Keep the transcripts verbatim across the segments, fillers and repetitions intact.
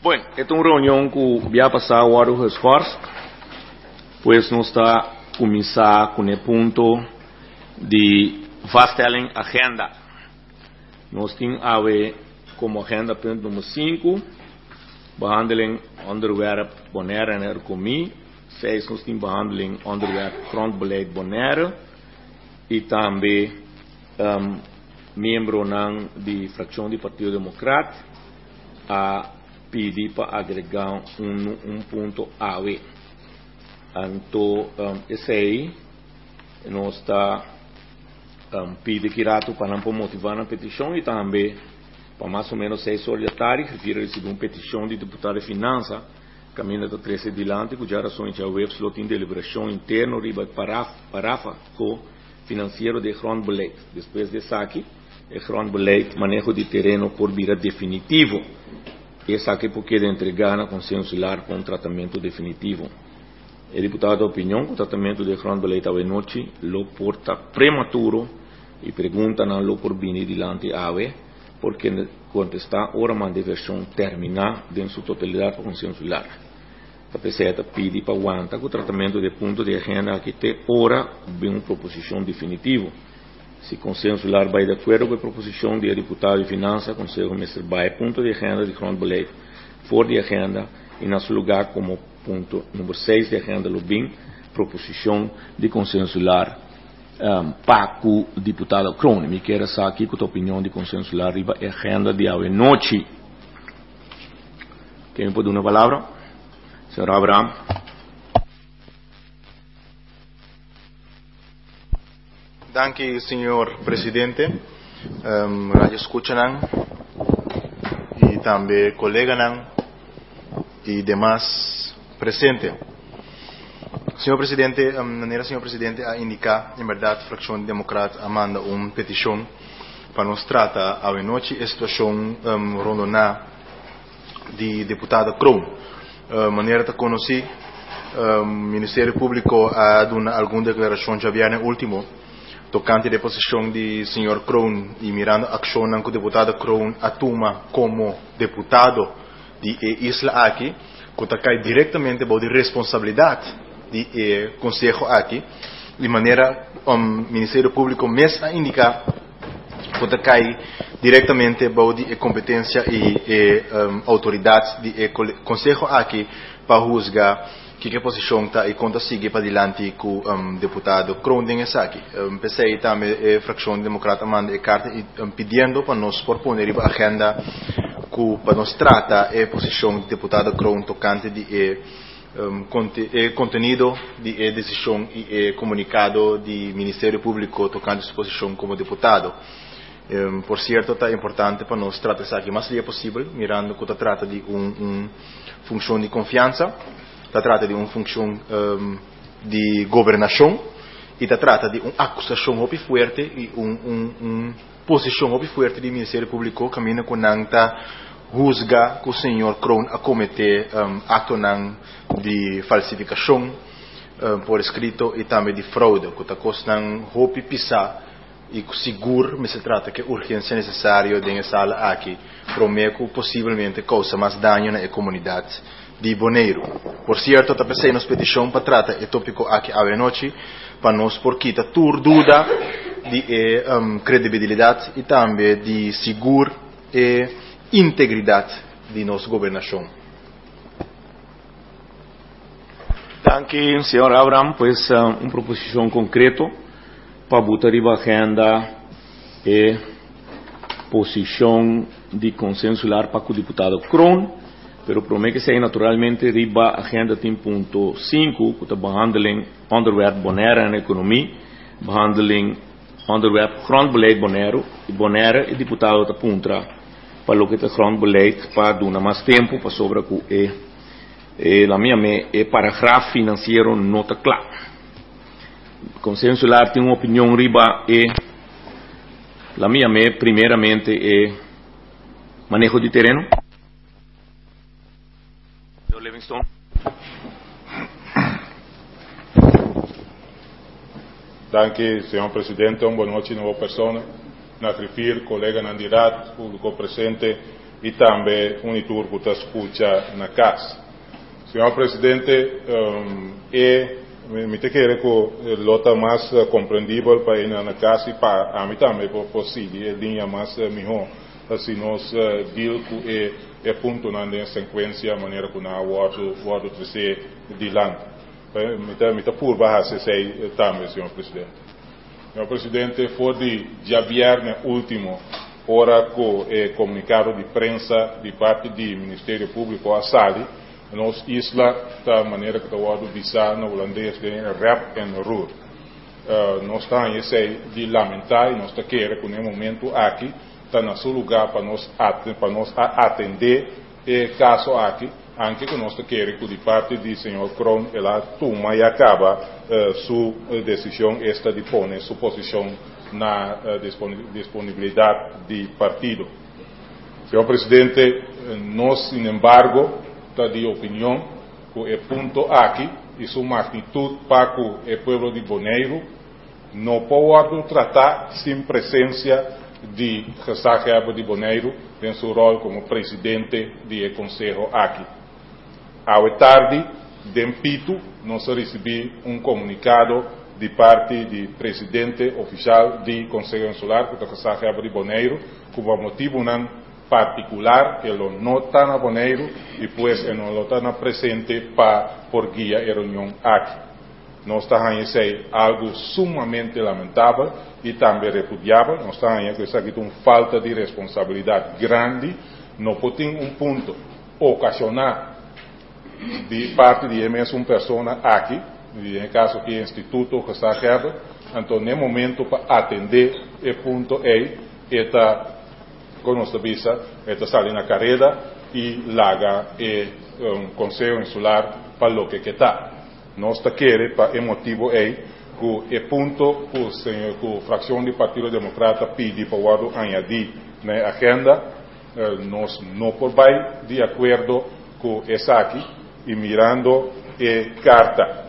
Bueno, esta es una reunião que já passou agora o esforço, pois nós está começar com o ponto de vastellen agenda. Nós temos a ver como agenda ponto número cinco, behandeling onderwerp Bonaire en Ercomie, seis nós temos behandeling onderwerp grondbeleid Bonaire, e também um, membro nan de fracção do Partido Democrata a pedir para agregar um, um ponto A V. Então, um, esse aí nós está um, pedindo que rato para não motivar a petição e também para mais ou menos seis horas da tarde refere-se a uma petição de deputado de finanças caminho da treze de diante que já razões já web slot em deliberação interna riba parafa com financeiro de grondbeleid. Depois desse aqui é grondbeleid manejo de terreno por via definitivo. Esse aqui porque de entregar na consenso lar com tratamento definitivo. O deputado da opinião que o tratamento de grondbeleid a noite lo porta prematuro e pergunta não lo por vir dilante ave porque contestar ora mande versão terminar em sua totalidade para consenso lar. A P C pede para aguentar que o tratamento de ponto de agenda que tem ora bem uma proposição definitiva. Se consenso lar vai de acordo com a proposição do deputado de finanças, conselho mestre vai ponto de agenda de grondbeleid fora de agenda e na seu lugar como ponto número seis de agenda lo bem proposição de consenso lar um, para o deputado Krohn. Me quero saber aqui com a opinião de consenso lar riba agenda de hoje noite. Quem pode dar uma palavra? Senhor Abraham. Danke, senhor presidente. Um, radio escuchan y también colegas y demás presentes. Senhor presidente, de maneira senhor presidente a indicar, em verdade, a fracção democrata manda uma petição para nos tratar a noite a situação um, rondona de deputado Krohn. Uh, maneira que conheci, o Ministério Público ha dado alguma declaração já havia no último tocante da posição de senhor Krohn e mirando a ação que o deputado Krohn atuma como deputado de Isla aqui, que cai diretamente para a responsabilidade do Conselho aqui, de maneira o Ministério Público mesmo indica que cai diretamente para a competência e, e um, autoridade do Conselho aqui para julgar que a posição está e conta seguir para diante com o um, deputado Krohn essa aqui. Um, P C I também a fracção democrata manda a carta e, um, pedindo para nós proponer a agenda que para nós tratar a posição do deputado Krohn tocante de um, conte, e contenido de a decisão e a comunicado do Ministério Público tocante a sua posição como deputado. Um, por certo, está importante para nós tratar isso aqui o mais seria possível, mirando que trata de uma um, função de confiança, está trata de uma função um, de governação e está trata de uma acusação muito forte e uma um, um posição muito forte do Ministério Público caminho com nanta juzga que o senhor Krohn a cometer um, ato de falsificação um, por escrito e também de fraude, que está costando muito pisar e seguro me se trata que urgência necessária dentro sala aqui prometo possivelmente causa mais dano na comunidade de Bonaire. Por certo, está pensando nas petição para tratar o tópico aqui à noite para nós porque está tur dúvida de um, credibilidade e também de seguro e integridade de nossa governação. Danke, senhor Abraham, pois um, uma proposição concreta para botar a agenda e posição de consenso lar para o deputado Krohn, pero prometo que seja naturalmente riba agenda tem ponto cinco, que está behandeling onderwerp Bonaire en Economie, behandeling onderwerp grondbeleid Bonaire, e Bonaire e deputado está puntra para o que está grondbeleid para dar mais tempo para sobre que é, é la minha me é paragrafo financeiro nota clara. Consenso lar tem uma opinião riba e la minha me primeiramente é manejo de terreno. Livingston. Danke, senhor presidente. Boa noite, nova pessoa. Na refir, colega Nandirat, público presente, e também um leitor que escuta na casa. Senhor Presidente, um, é, me te quero que lota mais compreendível para ir na casa e para a mim também é possível, é linha mais melhor, assim nós deal com é, é ponto na sequência, a maneira que nós vamos vamos trazer de lá. Me te me te por barra se sei também, Senhor Presidente. Senhor Presidente, foi de dia viernes último, hora com é, comunicado de prensa de parte do Ministério Público a Sali, nos isla da maneira que o wado bisa no holandês de rap and root. Uh, nós estamos esse de lamentar e nós está querendo que no momento aqui está no seu lugar para nós para nós atender e caso aqui, anche que nós está querendo que de parte do senhor Kroon ela toma e acaba uh, sua decisão esta de pôr sua posição na uh, disponibilidade do partido. Senhor Presidente, nós, sin embargo, está de opinião que o ponto aqui e sua magnitude para o povo de Bonaire não pode tratar sem presença de José Gerber de Bonaire em seu rol como presidente do Conselho aqui. À tarde, de Pito, nós recebemos um comunicado de parte do presidente oficial do Conselho Insular, que é José Gerber de Bonaire, como motivo não particular, que ele não está na Bonaire e pues ele não está presente para por guia a reunião aqui. Nós estamos aí algo sumamente lamentável e também repudiável. Nós estamos aí com essa uma falta de responsabilidade grande. Não pode um ponto ocasionar de parte de uma pessoa aqui, no caso que é o Instituto José Gerber, então no momento para atender o ponto aí, está com nossa visa, está saindo na carreira e larga o um, Conselho Insular para o que está. Nós queremos, para o motivo aí, que o ponto que a fração do Partido Democrata pede para o añadir na agenda, eh, nós não podemos de acordo com essa aqui e mirando a carta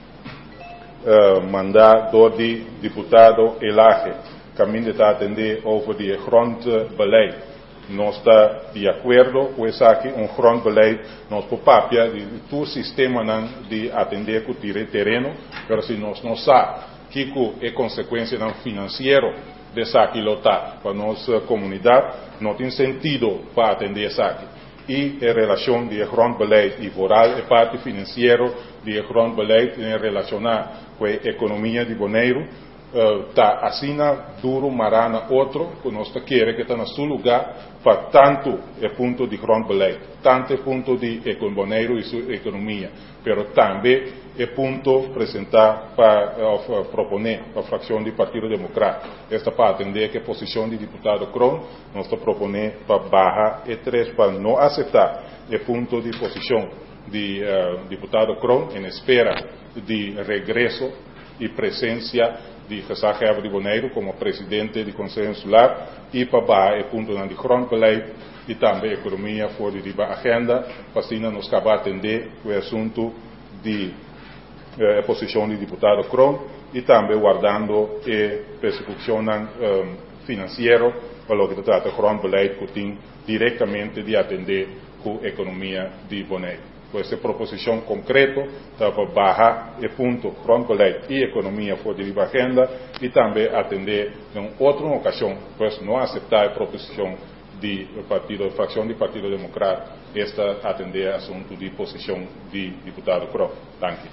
eh, mandado do deputado Elaje, caminho de atender over de grondbeleid. Nós está de acordo com isso aqui, um grondbeleid, nós por papel de todo o sistema de atender com o terreno, mas se nós não sabemos que é consequência financeira dessa aqui lotar para nossa comunidade, não tem sentido para atender isso aqui. E em relação de grondbeleid e moral e parte financeira de grondbeleid em relação com a economia de Bonaire, está uh, assim duro marana outro que nós queremos que está no seu lugar para tanto o ponto de grondbeleid, tanto o ponto de Bonaire e sua economia, mas também o ponto apresentar para uh, proponer a fração do Partido Democrata. Esta para atender que a posição do deputado Kroon nós está propondo para barrar e três para não aceitar o ponto de posição do uh, deputado Kroon em espera de regresso e presença de José Gerber de Bonaire como presidente do Conselho Insular e para baixar o ponto de grondbeleid e também a economia fora de agenda, para assim nós acabar atender o assunto de eh, a posição do deputado Kroon e também guardando a persecução um, financeira para o que trata de grondbeleid que tem diretamente de atender com a economia de Bonaire. Com essa proposição concreta para barrar o ponto grondbeleid e economia fora de agenda e também atender em outra ocasião, pois não aceitar a proposição do partido, da fração do Partido Democrata, esta atender assunto de posição de deputado Kroon. Danke.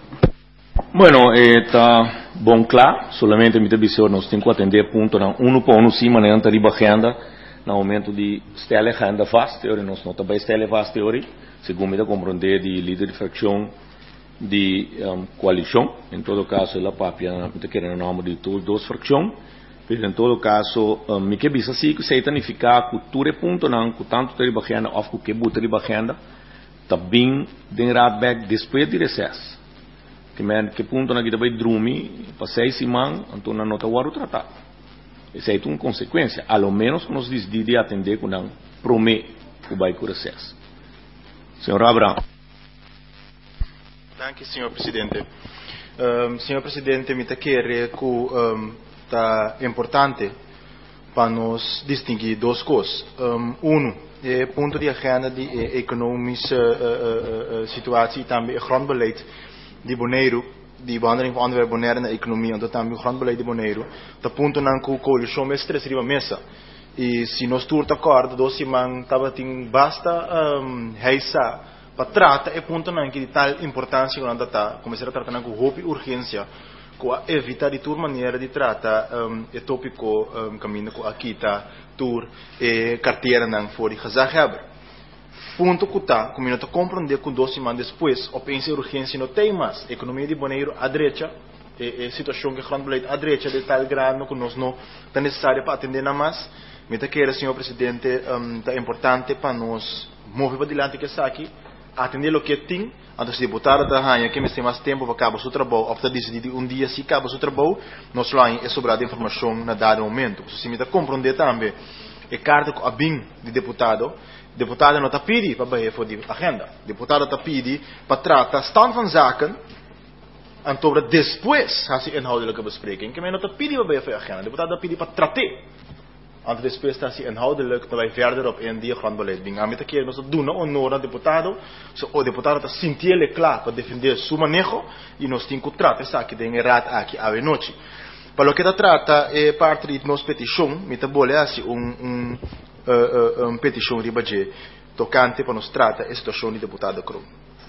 Bueno, está bom claro, solamente me dizer nós temos que atender ponto na um para um sim, maneira de agenda, no momento de stelle agenda vast, teoria nós não também stelle vast teoria. Segundo me compreender de líder de fração de um, coalição, em todo caso ela papia me querendo o nome de todas duas frações, mas em todo caso um, me que bisa sim que se identificar cultura ponto não, com tanto de agenda ou com que buta de agenda, também den radback depois de recesso, que men que ponto na guida vai drumi, passei simão, então na nota o tratar. Essa é uma consequência, a lo menos que nós decidimos atender com não promete o vai com recesso. Senhor Abraham. Danke, senhor presidente. Um, senhor presidente, me quer que um, tá importante para nós distinguir duas coisas. Um, um, eh, punto de agenda de eh, economische uh, uh, uh, situatie, também grondbeleid de Bonaire, de behandeling van onderwerp Bonaire na economia, então também grondbeleid de Bonaire, da punto nan ku coalition mes três riba mesa. E se nós tour de acordo, doce man tava tem basta um, heisa para tratar é ponto nan que de tal importância quando tá começar a tratar nan com roupa urgência, com evitar de tour maneira de tratar um, é tópico um, caminho com aqui tá tour e carteira nan for gezag ponto que tá, como não tá compreender com doze semanas depois, a pensa urgência não tem mais, economia de Bonaire à direita, é situação que grande à direita de tal grado que nós não tá necessário para atender na mais, me tá querer senhor presidente, um, tá importante para nós mover para diante que está aqui, atender o que tem, antes de deputado da rainha que me tem mais tempo para acabar seu trabalho, ou para decidir um dia se acaba seu trabalho, nós lá é sobrada informação na dado momento, se me tá compreender também, é carta com a B I M de deputado. Deputado não está pedindo para baixar for de agenda. Deputado está pedindo para tratar stand van zaken en sobre depois als die inhoudelijke bespreking. Que men não está pedindo para baixar a agenda. Deputado está pedindo para tratar. En depois als die inhoudelijk dat wij verder op een die grondbeleid brengen. Met que nós doen honor ao deputado. So, o deputado está sentindo claro para defender seu manejo e nós temos que tratar isso aqui tem errado aqui à noite. Para o que está trata é parte de nossa petição. Me está bolando assim um um Uh, uh, um petição de budget tocante para nos tratar a situação de deputado Crown.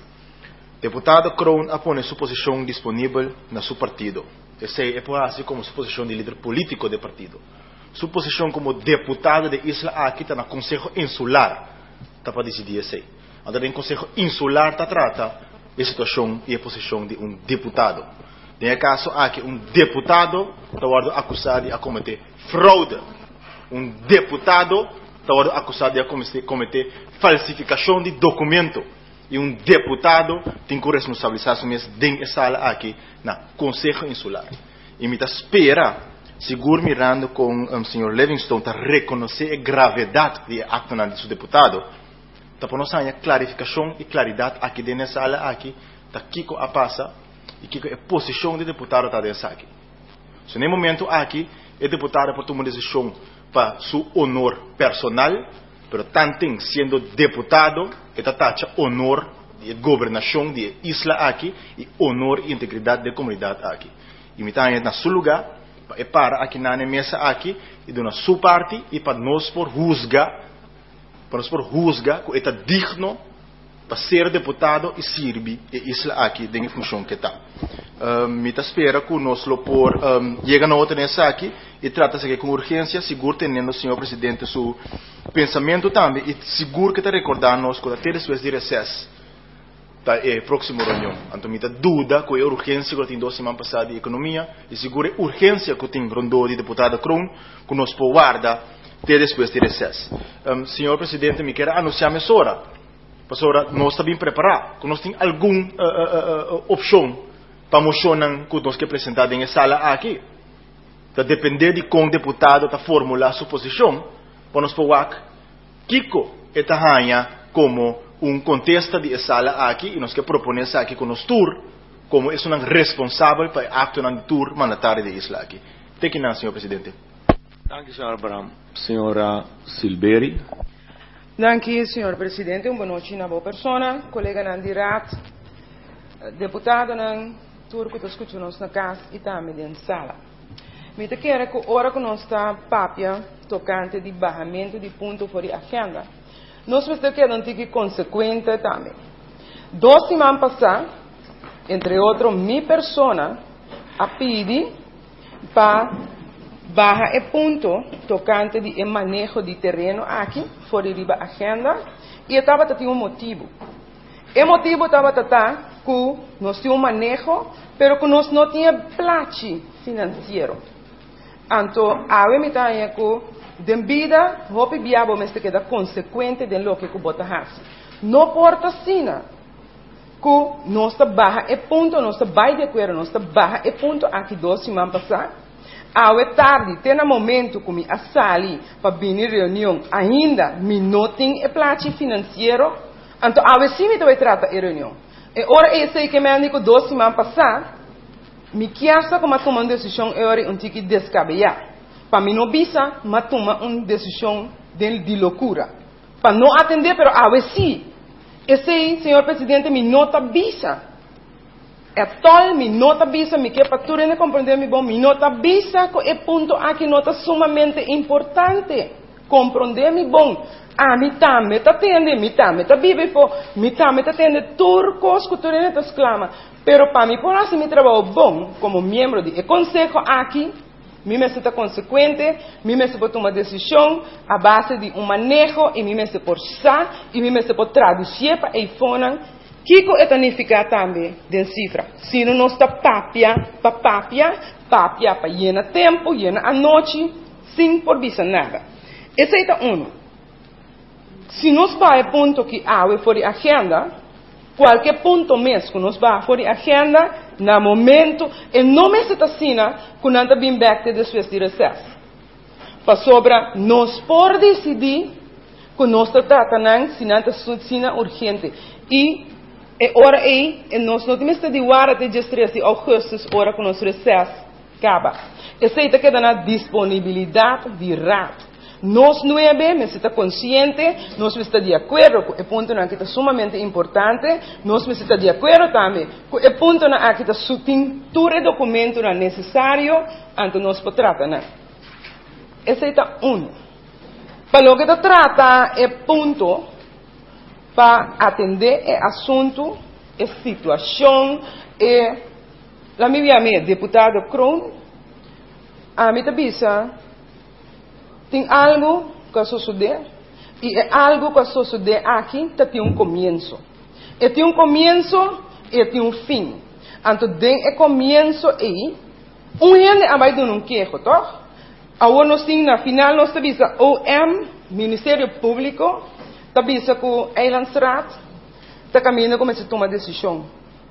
Deputado Crown apone sua posição disponível na seu partido. Essa é por assim como sua posição de líder político do partido. Sua posição como deputado de Isla aqui está no Conselho Insular. Está para decidir essa. Então, no Conselho Insular está trata a situação e a posição de um deputado. Nesse caso aqui um deputado está acusado de cometer fraude. Um deputado está acusado de cometer falsificação de documento. E um deputado tem que responsabilizar-se mesmo dentro da sala aqui, no Conselho Insular. E me espera, seguro mirando com o um, senhor Livingston, para reconhecer a gravidade do acto do seu deputado, está para nós ter clarificação e claridade aqui dentro da sala aqui, está aqui a passa, e que a posição do deputado está dentro aqui. So, no momento aqui, o deputado pode tomar uma decisão para seu honor personal, pero também sendo deputado, está taxa honor de governação de isla aqui e honor e integridade da comunidade aqui. E me está na seu lugar, é para aqui na mesa aqui, e na sua parte, e para nós por juzgar, para nós por juzgar, que está digno para ser deputado e servir a isla aqui, em função que está. Um, me espera que nós lo por um, chega na outra nessa aqui e trata-se aqui com urgência, seguro tendo o senhor presidente seu pensamento também e seguro que está recordando nós que até depois de recesso tá é próximo reunião. Então me dúvida que é urgência que tem duas semanas passadas de economia e seguro é urgência que tem rondou de deputado Crown que nós por guarda até depois de recesso. Um, senhor presidente, me quer anunciar a hora. Pastora, nós estamos bem preparados, que nós temos alguma uh, uh, uh, opção para mocionar que nós que apresentar em sala aqui. Para depender de como o deputado está formular sua posição, para nós falar Kiko está ganha como um contesta de sala aqui e nós que proponemos aqui com nós tour como é um responsável para atuar no tour mandatário de isla aqui. Tem que não, senhor presidente. Danke, senhor Abraham. Senhora Silberi. Danke, senhor presidente. Uma boa noite na boa persona, colega Nandi Rat, deputado nan turco que escutamos na casa e também dentro da sala. Me te quero que hora que nós está papia tocante de barramento de ponto fora de agenda. Nós vamos ter que não ter que consequente também. Dois semanas passadas, entre outros, minha persona a pedir para barra e ponto tocante de manejo de terreno aqui fora de agenda e estava tendo um motivo. O motivo estava tratando que nós tínhamos um manejo, pero que nós não tínhamos plate financeiro. Então, a me está que de vida, hope biabo me queda consequente de lo que que bota faz. Não porta sina que nós está barra e ponto, nós está vai de acordo, nós está barra e ponto aqui duas semanas passadas. A tarde, tem um momento que me assali para vir reunião, ainda me não tem plate financeiro. Então, a sim me vai tratar a reunião. E ora esse que me digo duas semanas passadas, me quiasa como tomar uma decisão ora um tique descabellado. Para mim não bisa, mas toma uma decisão de, de loucura. para não atender, pero a ver sim. Esse, senhor presidente, me nota visa. É tal, me nota visa, me quer para tudo compreender, me bom, me nota visa, que é ponto aqui nota sumamente importante. Compreender, me bom. Ah, me também tá atende, me também tá vive, me também tá atende turcos, que tudo está exclama. Pero para mim, por assim, me trabalho bom, como membro de conselho aqui, me me está consequente, me me pode tomar decisão a base de um manejo e me me por sa e me me pode traduzir para a fona que que é significa também de cifra. Se não está papia, para papia, papia para llena tempo, llena a noite, sem por visa nada. Esse é um. Se nós vai a ponto que há for a agenda, qualquer ponto mesmo que nós vai for a agenda, no momento, e não me está assim, quando anda bem back de depois de recesso. Para sobra, nós por decidir que nós tratamos se não está urgente. E é hora aí, e nós não temos de guardar até dia treze de agosto, hora que nosso recesso acaba. Essa é que dá na disponibilidade de rato. Nós não é bem, mas está consciente, nós estamos de acordo com o ponto que é sumamente importante, nós estamos de acordo também com o ponto que está tem todo o documento necessário antes nós podemos tratar. Esse é um. Para o que se trata é ponto para atender o assunto, a situação, e a minha deputado Kroon, a minha tabisa, tem algo que suceder e é algo que suceder aqui que tem um começo. E tem um começo e tem um fim. Então, tem o começo aí, um ano vai dar um queijo, tá? Agora nós temos na final nós temos o M, Ministério Público, temos com Eilandsraad, está caminhando como se toma decisão.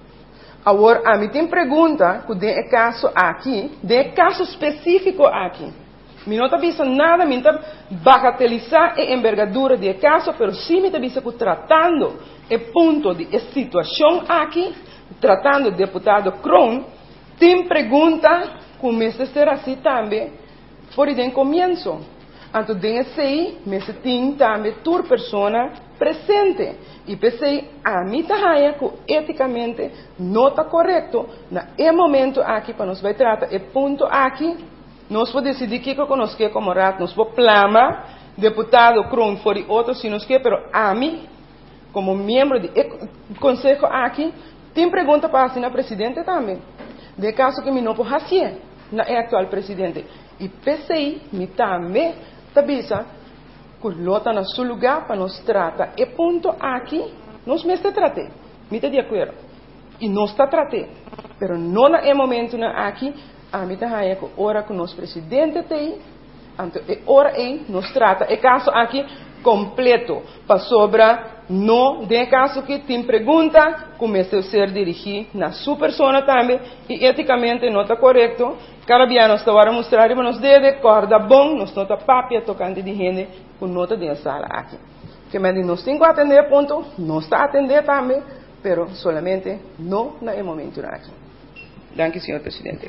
Agora a mim tem pergunta que tem caso aqui, tem caso específico aqui. Me não está pensando nada, me está bagatelizar a envergadura do caso, mas sim me está pensando que tratando o ponto de situação aqui, tratando o deputado Kroon, tem pergunta como se será assim também, por o começo. Então, desse aí, me tem também toda pessoa presente. E pensei, a mim está que eticamente não está correto, no momento aqui, para nós vai tratar o ponto aqui, nós podemos decidir que nós queremos como rato, nós podemos plamar, deputado Kroon for outro se nós queremos, pero a mim, como membro do conselho aqui, tem pergunta para assim, a presidente também. De caso que me não posso fazer, na atual presidente. E pensei, me também, tabisa, que lota no seu lugar para nos tratar. E ponto aqui, nós me está tratando. Me está de acordo. E nós está tratando. Pero não é momento aqui, a mim está aí, que hora que o nosso presidente tem, então, é hora aí, nos trata, é caso aqui completo, para sobra, não, de caso que tem pergunta, comece a ser dirigido na sua pessoa também, e eticamente não está correto, cada dia nós está a mostrar, e nos deve, corda bom, nós não está papia tocante de gente, com nota de sala aqui. Que me diz, nós temos que atender, ponto, não está a atender também, pero solamente não no momento aqui. Danke, senhor presidente.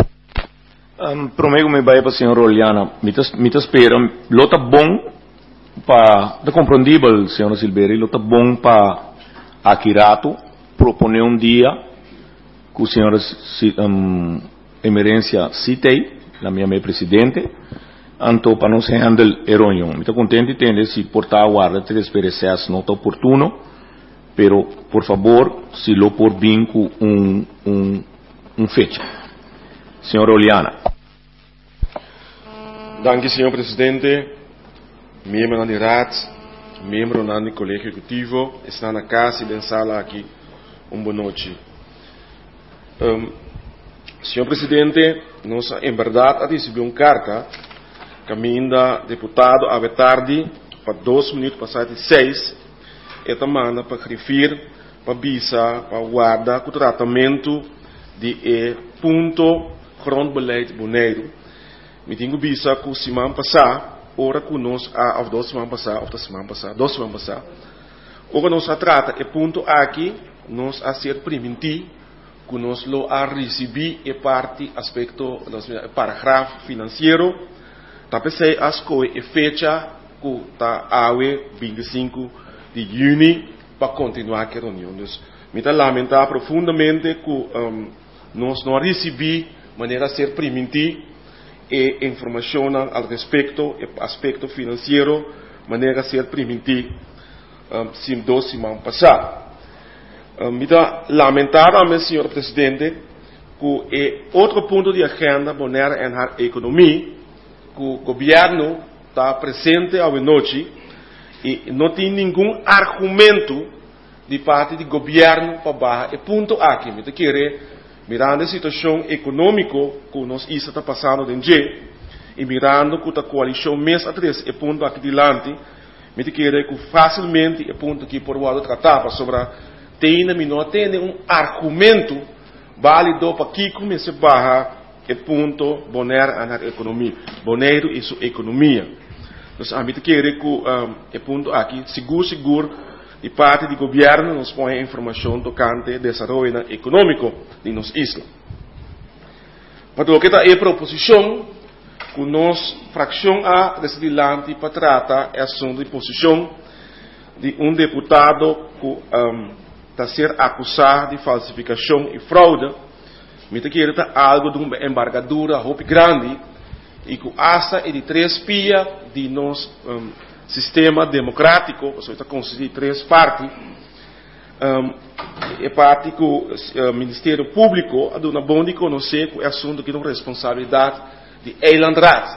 Um, Promego me vai para a senhora Oliana. Me espera. Lota bom para. É compreendível, senhora Silveira. Lota bom para Akirato proponer um dia que a senhora um, emergência citei, a minha mãe presidente, então para não se handle errôneo. Me estou contente de entender se portar a guarda te desperecer não está oportuno, pero por favor, se lo por vinco um um um fecha. Senhora Oliana. Danke, senhor presidente, membro da Raad, membro do Colégio Executivo, está na casa e na sala aqui. Um boa noite. Um, senhor presidente, nós, em verdade, recebemos uma carta que ainda deputado a tarde, para dois minutos passados seis, e também para referir, para visa, para guardar o tratamento de e ponto grondbeleid Bonaire. Me tenho visa que semana passada, ora que nós, ou duas semanas passadas, ou da semana passada, duas semanas passadas, ora nós a trata e ponto aqui, nós a ser preventivo, que nós lo a receber e parte aspecto, parágrafo financeiro, tapecei as coisas e fecha que está a vinte e cinco de junho para continuar a reunião. Me lamentar profundamente que um, nós não recebemos de maneira a ser permitir e informação ao respeito do aspecto financeiro, maneira a ser permitir um, sim, duas semanas passadas. Um, me lamentar, senhor Presidente, que é outro ponto de agenda poner em a economia, que o governo está presente à noite e não tem nenhum argumento de parte do governo para barrar. É ponto aqui, me querer mirando a situação econômica que nós está passando em dia e mirando que a coalição mês atrás é ponto aqui adiante, me querer que facilmente é ponto que por o tratar sobre tem não tem um argumento válido para que comece a barrar é ponto boner na economia, boneiro e sua economia. Então, a mim querer que um, é ponto aqui seguro seguro de parte do governo nos põe informação tocante ao desenvolvimento econômico de nossa isla. Para o que está a proposição, que nós fração A decidilante para tratar a ação de posição de um deputado que um, está ser acusado de falsificação e fraude, me que está algo de uma embargadura roupa grande e que essa é de três pia de nosso um, sistema democrático, você está considerando três partes, um, é parte que o uh, Ministério Público é uma bom de conhecer que é assunto que é uma responsabilidade de Eilandrad.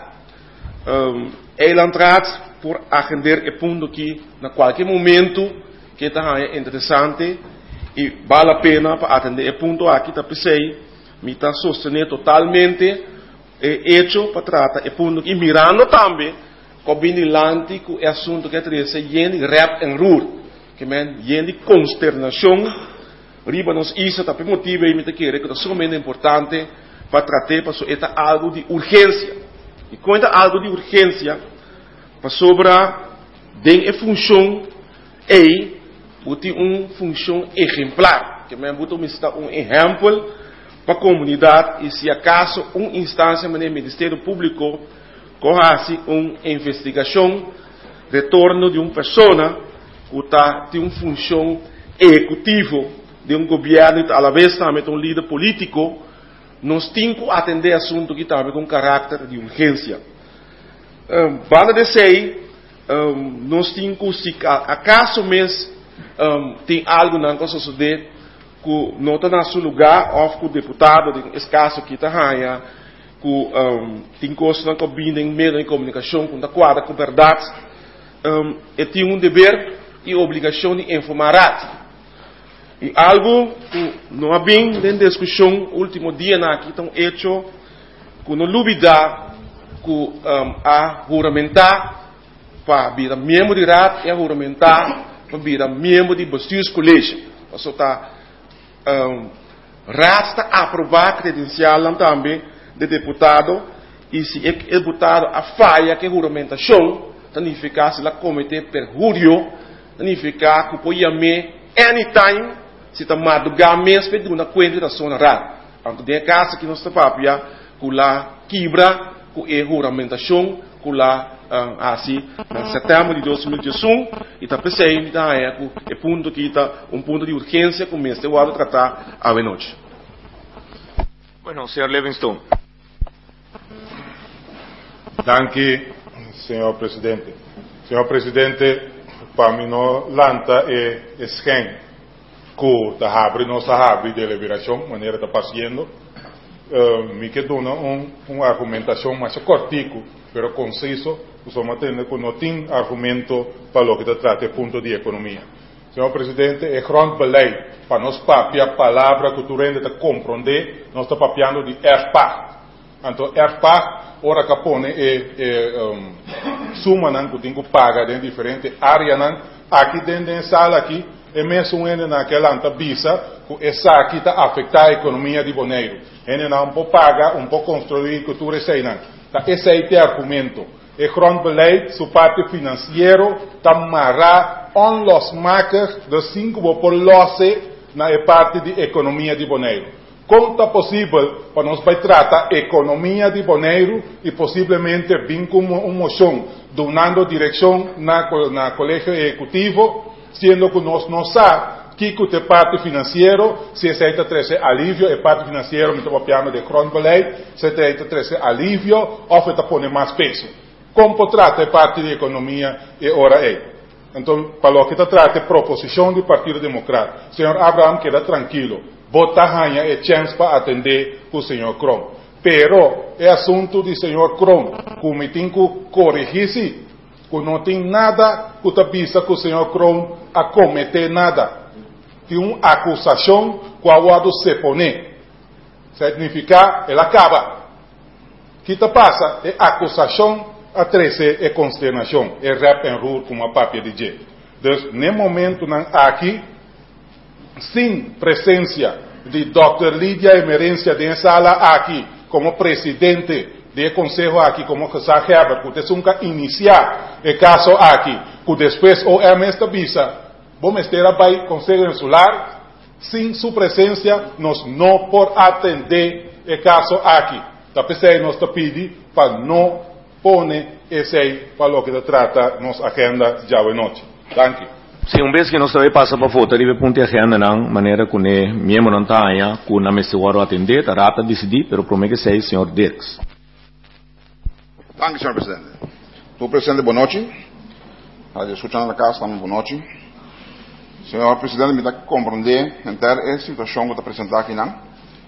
Um, Eilandrad por atender é ponto que na qualquer momento que está interessante e vale a pena para atender é ponto aqui está pensei me está sostener totalmente é hecho para tratar é ponto e mirando também combinilante com o assunto que é treze yen rap en rur que men yen de consternação riba nos isso está por motivo e me querer que é somente importante para tratar para so é algo de urgência e quando algo de urgência para sobra den é função e tem uma função exemplar que men botou me está um exemplo para a comunidade e se acaso uma instância no Ministério Público corre uma investigação, retorno de uma pessoa que tá, tem uma função executiva de um governo e à vez também um líder político, nós temos que atender assunto que também com caráter de urgência. Um, Para dizer, um, nós temos que, se acaso mesmo um, tem algo na nossa sociedade que não está no seu lugar, ou que o deputado, nesse caso aqui, está raia, que um, tem coisas que combinam em meio de comunicação, com a quadra, com a verdade, um, e tem um dever e obrigação de informar. E algo que não há bem dentro da discussão, último dia aqui, estão hecho, que não duvida que um, a juramentar para vir membro de R A T e a juramentar para vir membro de Bastius College. Isso está um, R A T está a aprovar a credencial também de deputado e se o deputado a falha que a juramentação significa se ela comete perjúrio significa que pode me anytime se está madrugar mesmo de uma coisa da zona R A T. Então, tem caso que nós está papia que lá quebra com a juramentação que lá um, assim em setembro de dois mil e dezoito e está pensando que é ponto que está um ponto de urgência que o mês de o tratar à noite. Bueno, senhor Livingston. Danke, senhor presidente. Senhor presidente, para mim não lanta é esquem que está abrindo nossa abre de deliberação, maneira está passando. Uh, me quedo uma um, um argumentação mais cortico, pero conciso, somos tendo que não tem argumento para o que está trata ponto de economia. Senhor presidente, é grondbeleid para nós papiar a palavra que tu rende te compreender, nós está papiando de R P A. Então, R P A, ora capone é, é um, suma não que tem que pagar em diferentes áreas não, aqui dentro da sala aqui, é mesmo ainda naquela antabisa, que essa aqui está a afetar a economia de Bonaire. Ainda não pode pagar, um pouco construir cultura e não. Esse aí tem argumento. É grondbeleid, sua parte financeira, está amarrar on los marcas de cinco por losse na parte de economia de Bonaire. Como está possível para nós vai tratar a economia de Bonaire e possivelmente vir com uma moção donando direção na, na colégio executivo, sendo que nós não sabemos que que é parte financeiro, se aceita trazer alívio, é parte financeiro, me estou piano de Kronbeleid, se aceita trazer alívio, ou se põe mais peso. Como trata a parte de economia e ora é. Então, para o que trata a proposição do Partido Democrata, senhor Abraham queda tranquilo, bota ranha e chance para atender o senhor Kron. Pero, é assunto do senhor Kron, que me tem que corrigir-se, que não tem nada que avisa que o senhor Kron a cometer nada. Que uma acusação que o aguado se põe. Significa, ela acaba. O que te passa é acusação, a treze é consternação. É rap and roll com uma papia de jeito. Então, no momento aqui, sem presença de doutor Lídia Emerência de sala aqui, como presidente do conselho aqui, como José Herbert, que você nunca iniciar o caso aqui, que depois o M S visa. Vamos estar vai Conselho Insular, sem sua presença, nós não por atender o caso aqui. Talvez nós te pedimos para não pôr esse aí para o que trata nossa agenda já à noite. Thank you. Sim, um vez que nós também passa para foto, ele ponte a agenda na maneira que o membro não está aí, que o nome se vai atender, a rata decidir, pero promete que seja o senhor Dirks. Thank you, senhor Presidente. Tu, Presidente, boa noite. Para escutar na casa, também boa noite. Senhor Presidente, me dá que compreender inteira a situação que está apresentada aqui, não?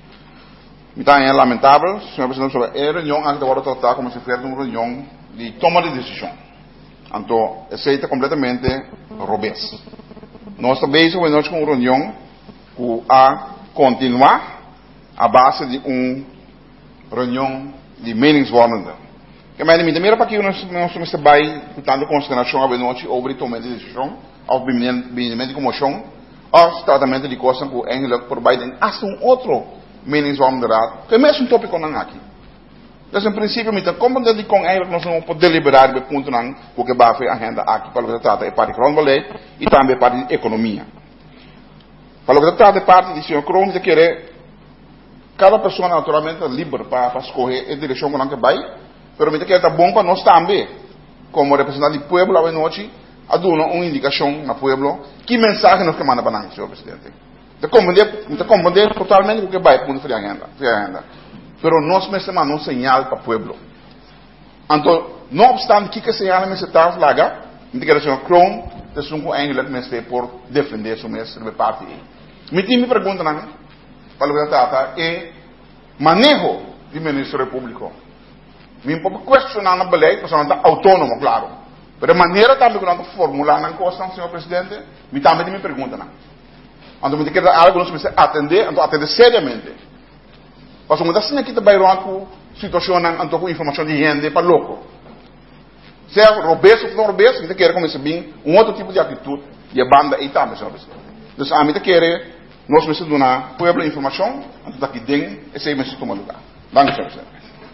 Me dá é lamentável, Senhor Presidente, sobre a reunião que agora tratar como se fosse uma reunião de toma de decisão. Então, aceita completamente robês. Nós também estamos com uma reunião que a continuar a base de uma reunião de meningsvormende. Que mais me primeiro para que nós nós vai dando consideração a noite sobre toma de decisão. Of bindimento de moção, ou tratamento de coisas que eigenlijk providem hasta um outro meningsvorm de raad, que é mesmo um tópico não aqui. Então, em princípio, me como de com eigenlijk nós não podemos deliberar de ponto não, porque vai a agenda aqui para o que trata é parte de Kronbeleid e também parte de economia. Para o que trata é parte de senhor Kron, de querer cada pessoa naturalmente é livre para, para escolher a direção que não quer vai, mas me quer tá bom para nós também, como representante do povo à noite. A dar uma indicação no povo que mensagem nós queremos mandar para nós, senhor Presidente. Te compreender, te compreender totalmente o que vai para a agenda, agenda. Pero nós precisamos um sinal para o povo. Então, não obstante que que sinal me se está laga, me diga o senhor Kron, de sunco eigenlijk me se por defender o mesmo de parte. Me tem me pergunta não, para o que trata é manejo do Ministério Público. Me pode questionar na beleid, porque não está autônomo, claro. Pero a maneira também que nós formular na coisa, senhor Presidente, me também me pergunta, não? Então, me quer algo que nós precisamos atender, então atender seriamente. Porque muitas vezes aqui também com situação, então com informação de gente para louco. Se é robeso ou não robeso, me quer começar bem um outro tipo de atitude e a banda e também, senhor Presidente. Então, a mim quer nós precisamos dar povo informação, então aqui dentro, esse aí me toma lugar. Vamos, senhor Presidente.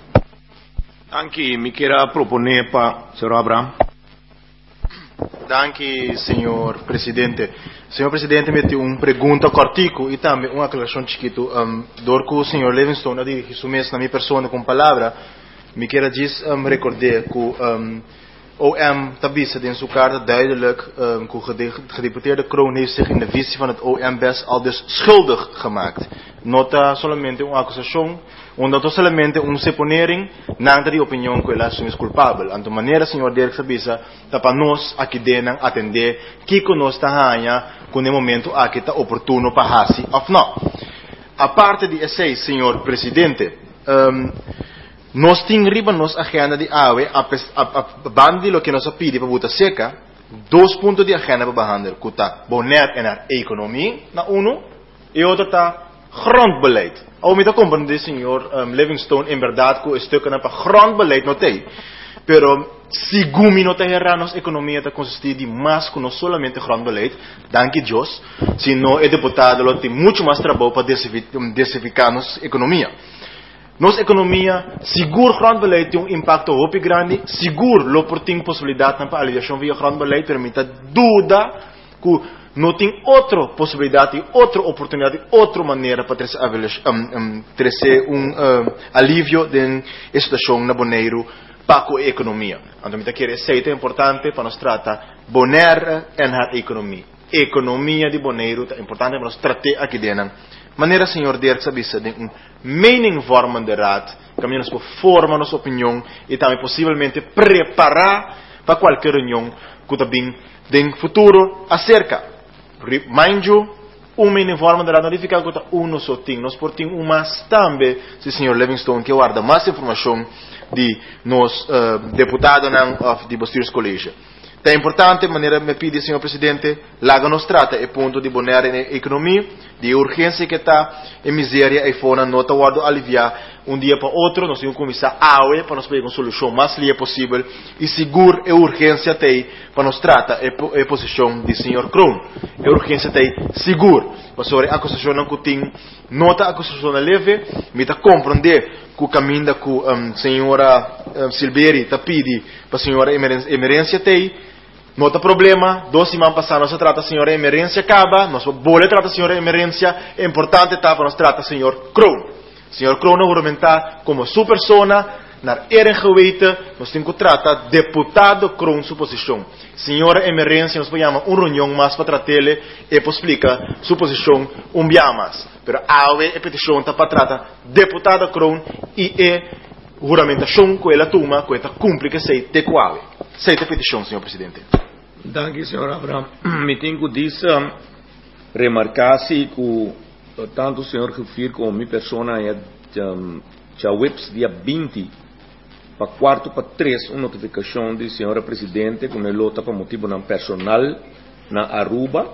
Aqui, me quero proponer para o senhor Abraham. Danke, senhor Presidente. Senhor Presidente, me tem uma pergunta cortico e também uma aclaração chiquito. Um, Dorco, o senhor Livingstone, a dirigir isso mesmo na minha pessoa com palavra, me queira dizer, um, recordar que um, O M tabisa in zijn kaart duidelijk um, que o gedeputeerde Kroon heeft zich in de visie van het O M best al dus schuldig gemaakt. Nota solamente uma acusação, onde solamente uma seponering nada de opinião que ela é culpável. Então, maneira, senhor Dirk Sabisa, tá para nós aqui dentro atender que nós está ganha com o momento aqui está oportuno para hasi ou não. A parte de esse, senhor presidente, um, nós temos nos agenda de A W E, a, a, a bandi lo que nos pide para buta seca, dois pontos de agenda para behandelen. Que está bonet en a economia, na uno, e outro está grondbeleid. Ou me está compreender, senhor um, Livingstone, em verdade, que o stuk para grondbeleid não tem. Pero, se gumi não tem a nossa economia está consistir de mais que não somente grondbeleid, danke Deus, sino o deputado lo tem muito mais trabalho para diversificar nossa economia. Nossa economia, seguro grondbeleid tem um impacto muito grande, seguro lo por tem possibilidade para aliação via grondbeleid, permite dúvida que não tem outra possibilidade, outra oportunidade, outra maneira para trazer um, um, trazer um um, alívio da situação na Bonaire para a economia. Então, me quer dizer, é importante para nós tratar Bonaire e a economia. A economia de Bonaire é importante para nós tratar aqui dentro. Maneira, senhor Dirk, sabe, de um meningvormende raad, caminhamos por forma nossa opinião e também possivelmente preparar para qualquer reunião que também no futuro acerca. Mind you, um meningvormende raad não fica com um só ting, nós por ting um mas também, se senhor Livingstone que guarda mais informação de nos uh, deputados uh, de Bosteiros College. É importante, maneira me pede, senhor presidente, lá que nos trata é ponto de bonear na economia, de urgência que está, e miséria, e fora, nota guardo aliviar um dia para outro, nós temos que começar a aula para nós pegar uma solução mais livre possível, e seguro e urgência tem, para nos trata é a posição de senhor Kroon. É urgência tem seguro, para sobre a construção não tem nota a construção leve, me está compreender que o caminho que a um, senhora um, Silveri está pedindo para a senhora emergência tem, não tem problema, duas semanas passadas nós trata a senhora emergência acaba, nós vamos tratar a senhora emergência, é importante tá, para nós tratar a senhor Kroon. Senhor Kroon não argumentar como sua persona, na era geweita, nós temos que tratar deputado Kroon sua posição. Senhora emergência, nós vamos chamar uma reunião mais para tratar ele e para explicar sua posição um dia mais. Pero a é petição está para tratar deputado Kroon e é juramentação que ela toma, que ela cumpre que sei te qual. Sei te petição, senhor presidente. Danke, senhor Abraham. Me tenho que dizer, remarcar-se que tanto o senhor Rufir como minha persona é já whips dia vinte para quarto para três uma notificação de senhora presidente com ele lota para motivo não personal na Aruba.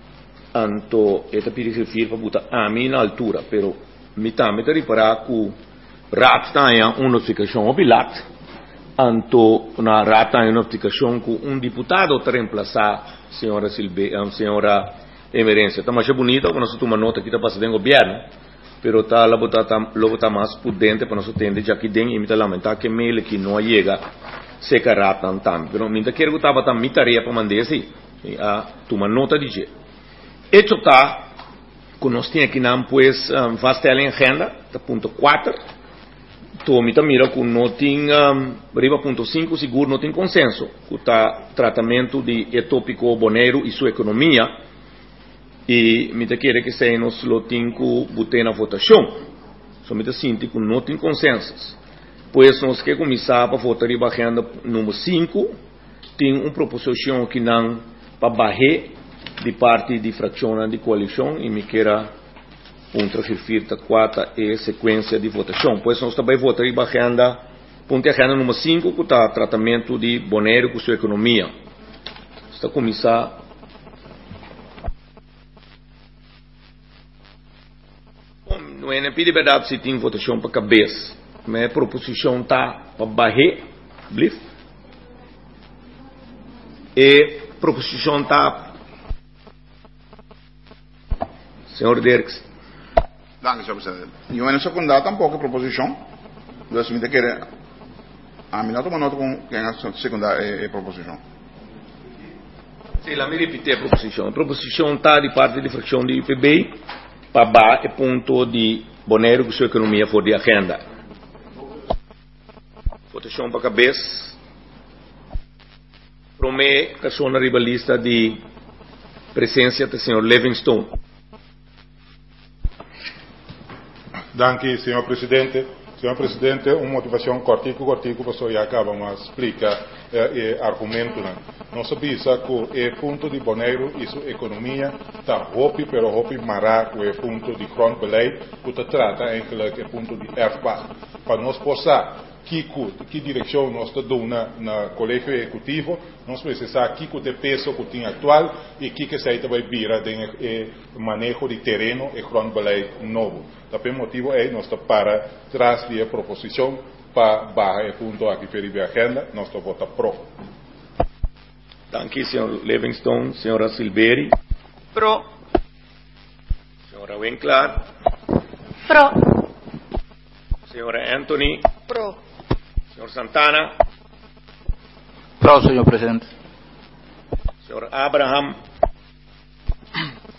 Anto esta pedi Rufir para botar a mim na altura, pero me também te reparar que rat tem uma notificação obilat. Anto na rata uma notificação que um deputado te reemplaçar senhora Silve, a senhora emergência. Está mais bonita quando nós tomamos nota que está passando em governo, pero está lá está mais prudente para nós entender já que tem e me lamentar que mail que não chega se que rata também. Pero me quero que estava também tarefa para mandar assim a tomar nota de je. Isso está que nós temos aqui não pues um, fastela em agenda, tá ponto quatro. Então, me mira que não tem, um, arriba ponto cinco, seguro não tem consenso, que está tratamento de etópico boneiro e sua economia, e me quer que se nós lo tem que botar na votação, só me sinto que não tem consenso, pois nós queremos começar para votar em agenda número cinco, tem uma proposição que não para barrer de parte de fração de coalição, e me queira ponto refirta quatro e sequência de votação. Pois nós também votaremos a agenda, ponto agenda número cinco, que está tratamento de boneiro com sua economia. Está a começar. Não é nem de verdade se tem votação para cabeça, mas a proposição está para barrer, blif. E a proposição está. Senhor Dirks. Danke, senhor presidente. E eu não secundar tampouco a proposição. Então, me quer a mim não toma nota com quem a secundar a proposição. Sim, lá me repetir a proposição. A proposição está de parte de fração de I P B para ba e ponto de boneiro que sua economia for de agenda. Votação para cabeça. Promê que sou na rivalista de presença do senhor Livingstone. Danke, senhor presidente. Senhor presidente, uma motivação cortico, cortico, você já acaba mas explica eh, eh, argumento. Né? Nós sabemos que o ponto de boneiro e sua economia está hopi, pero hopi mará com o ponto de grondbeleid, que se trata eigenlijk o ponto de erfbaar. Para nós passar que que direção nós estamos na na colégio executivo, nós precisamos que o peso que tem atual e que que se vai virar de manejo de terreno e grondbeleid novo. Também motivo é nós para trás de proposição para barra e ponto aqui para a agenda, nós vota pro. Danke, senhor Livingstone, senhora Silveri. Pro. Senhora Winkler. Pro. Senhora Anthony. Pro. Senhor Santana. Pro, senhor presidente. Senhor Abraham.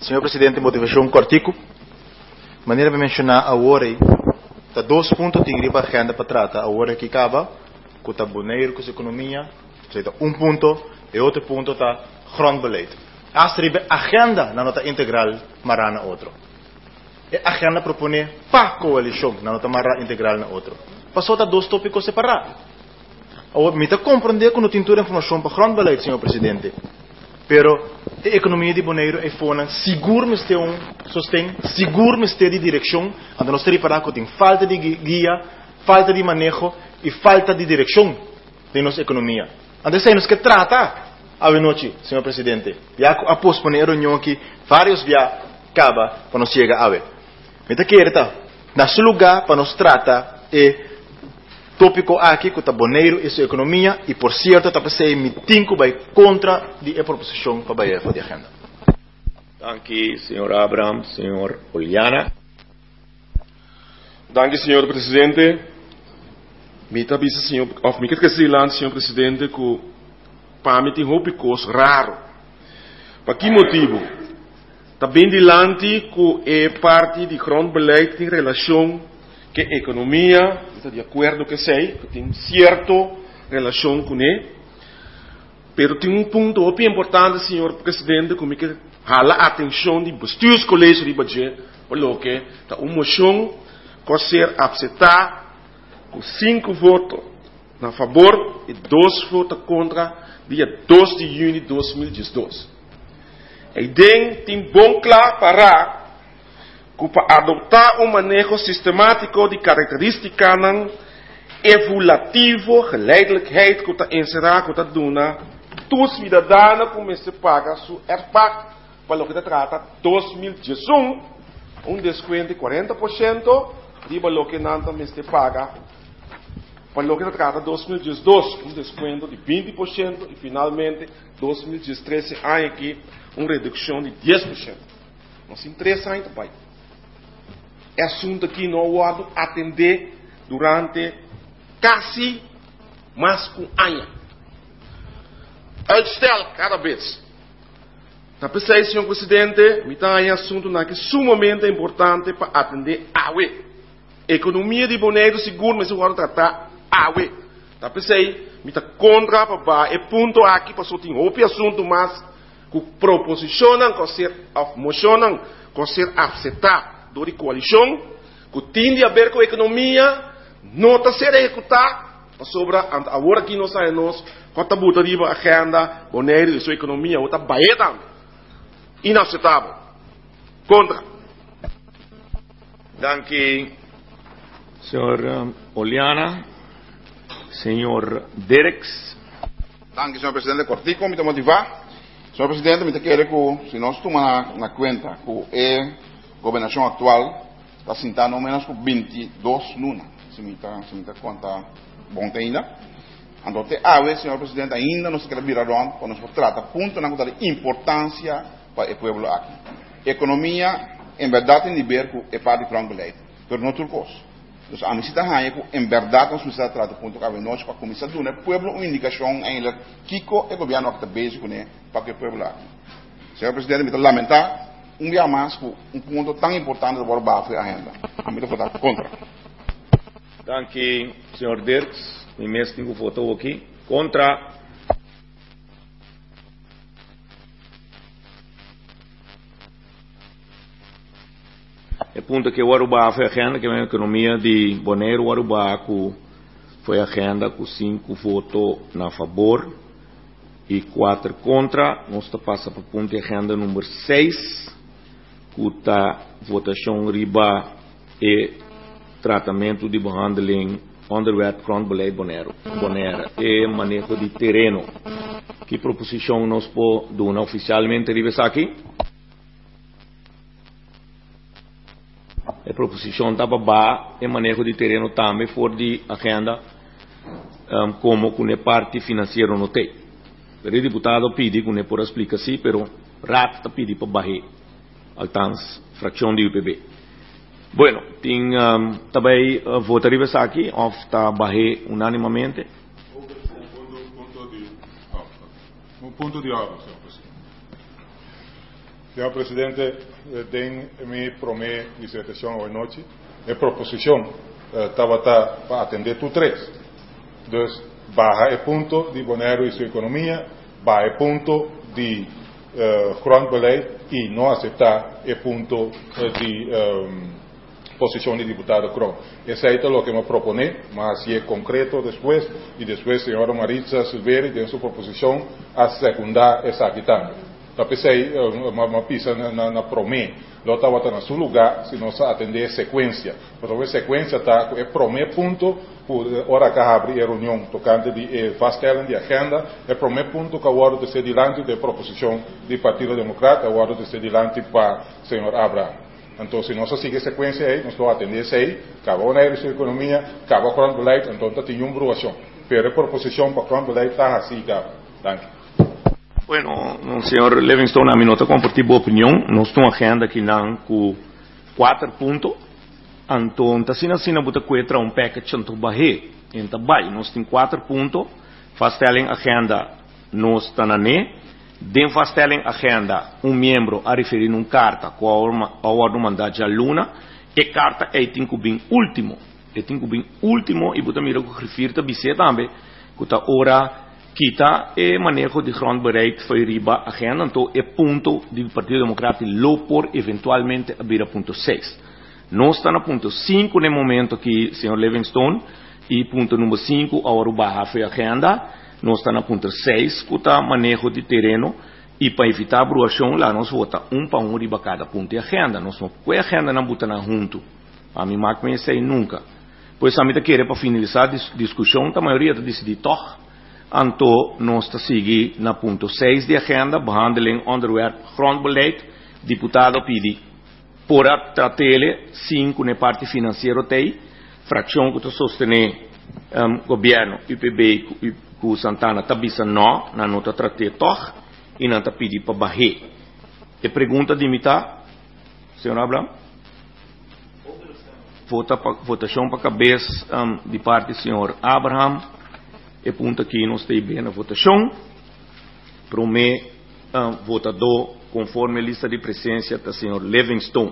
senhor presidente, motivação cortico. Maneira de mencionar agora, tá dois pontos que a agenda para tratar agora que acaba, com o boneiro, com a economia, seja um ponto e outro ponto tá grondbeleid. As a agenda na nota integral marana outro. A agenda propõe para coalição na nota marana integral na outro. Passou tá dois tópicos separados. Agora, me tá compreender que não tem toda a informação para grondbeleid, senhor presidente. Pero a economia de Bonaire é fona, seguro me ter um sostém, seguro me ter de direção, onde nós temos para que tem falta de guia, falta de manejo e falta de direção de nossa economia. Antes aí nós que trata a noite, senhor presidente. Já após poner a reunião aqui, vários já acaba para nós chegar a ver. Me tá querendo, nesse lugar para nós tratar é tópico aqui que está Bonaire e sua economia e por certo está passando mitinho vai contra a proposição para a de agenda. Danke, senhor Abraham, senhor Oliana. Danke, senhor presidente. Me tá bisa, senhor, of me quer dizer, senhor presidente, que para mim tem tópicos raro. Por que motivo? Tá bem dilante que é parte de grondbeleid em relação que a economia, está de acordo que sei, que tem certa relação com ele, mas tem um ponto muito importante, senhor presidente, que me quer jala a atenção de bestuurs college de budget, pelo que está uma moção que ser aceitada com cinco votos a favor e dois votos contra, dia dois de junho de dois mil e dezoito. A ideia tem bom claro para para adotar um manejo sistemático de características evolutivo, geleidelijkheid, que está encerrado, que está dando, todos os cidadãos começam a pagar sua erpak, para o que se trata dois mil e dezoito, um desconto de quarenta por cento, de o que não também se paga, para o que se trata dois mil e dezoito, um desconto de vinte por cento, e finalmente, dois mil e treze, há aqui uma redução de dez por cento. Nós interessamos, pai. É assunto que não vou atender durante quase mais um ano. Uitstel cada vez. Na pensei, senhor presidente, me dá um assunto que é sumamente importante para atender a U E. Economia de Bonaire seguro, mas eu vou tratar a U E. Na pensei, me dá contra para e ponto aqui para só tem outro assunto mais que proposicionam, que ser mocionam, que ser aceitar de coalição, que tem a ver com a economia, não está ser executado, sobre agora que nós sabemos, quanto a botaria a agenda, Bonaire e sua economia, outra baeta, inaceitável, contra. Danke, senhor um, Oliana, senhor Dereks. Danke, senhor presidente, cortico, me motivar. Senhor presidente, me quer que, se nós tomamos na conta que é governação atual está sentando ao menos com vinte e dois lunas, se me está se me está conta bom ainda. Então, até agora, senhor presidente, ainda não se quer virar onde, quando nós trata ponto na conta de importância para o povo aqui. Economia, em verdade, tem de ver com a parte de grondbeleid, mas não tudo coisa. Então, a necessidade é que, em verdade, nós precisamos tratar ponto que nós para começar a dar ao povo uma indicação ainda que o governo está basic para que o povo aqui. Senhor presidente, me está lamentar um dia mais um ponto tão importante do Borba foi a agenda. A mim eu vou votar contra. Danke, senhor Dirks. O mesmo votou aqui. Contra. É ponto que o Aruba foi a agenda, que é a economia de Bonaire, o Aruba foi a agenda com cinco votos a favor e quatro contra. Nós passa para o ponto de agenda número seis. Kuta votação riba e tratamento de behandeling onderwerp grondbeleid Bonaire, Bonaire e manejo de terreno. Que proposição nós podemos oficialmente riba aqui? A proposição da babá e manejo de terreno também for de agenda um, como com a parte financeira não tem. O deputado pede que não por explicar assim, pero rat pede para barrer. Altanz, fração de U P B. Bueno, tem um, também uh, votaria aqui, ou está barré unanimamente? Um ponto de ordem, senhor presidente. Señor Presidente, den mi promesa de disertación hoy noche. Mi proposición estaba uh, para atender tu tres. Entonces, baja el punto de Bonaire y su economía, baja el punto de uh, grondbeleid y no aceptar el punto uh, de um, posición de diputado Cron. Ese es lo que me propone, más si es concreto después, y después señora Maritza Silveri tiene su proposición a secundar esa aquí también. Tapi sei uma pista na, na promê, lo tá botando no seu lugar, se não atender a sequência. Mas a sequência tá é promê ponto, por hora que abre a reunião tocante de fastellen de agenda, é promê ponto que agora de ser dilante de proposição do Partido Democrata, agora de ser dilante para o senhor Abraham. Então, se nós seguir a sequência aí, nós vamos atender isso aí, acabou na área de economia, acabou com o beleid, então tá tem uma aprovação. Pero a proposição para o beleid tá assim, cara. Danke. Bueno, senhor Livingstone, a minha compartilha a opinião. Nós temos uma agenda que não com quatro pontos. Então, assim assim, nós vamos ter um package de barre. Então, vai, nós temos quatro pontos. Fastellen agenda, nós estamos na Den fastellen agenda, um membro a referir uma carta com a ordem mandada de aluna. E carta é tem que bem último. É tem que bem último e você mira que refere também também que a hora kita e manejo de grondbeleid foi riba agenda, então é ponto do Partido Democrático lo por eventualmente abrir a ponto seis. Nós estamos no ponto cinco no momento que senhor Livingstone e ponto número cinco agora barra foi agenda. Nós estamos no ponto seis que está manejo de terreno e para evitar a aprovação lá nós vota um para um riba cada ponto de agenda. Nós não põe a agenda não bota na junto. A mim não conhece nunca. Pois a mim tá querer para finalizar a discussão, a maioria está decidindo toch. Então, nós estamos seguindo na ponto seis de agenda, behandeling onderwerp grondbeleid. Deputado pede por a tratele cinco na parte financeira tem, fração que está sostener um, governo, U P B e com Santana, tabisa não, na nota trate toch, e não está pedindo para barrer. E pergunta de imitar, senhor Abraham? Vota, votação para cabeça um, de parte do senhor Abraham. E ponto aqui nós temos bem na votação. Para o meu um, votador, conforme a lista de presença do senhor Livingstone.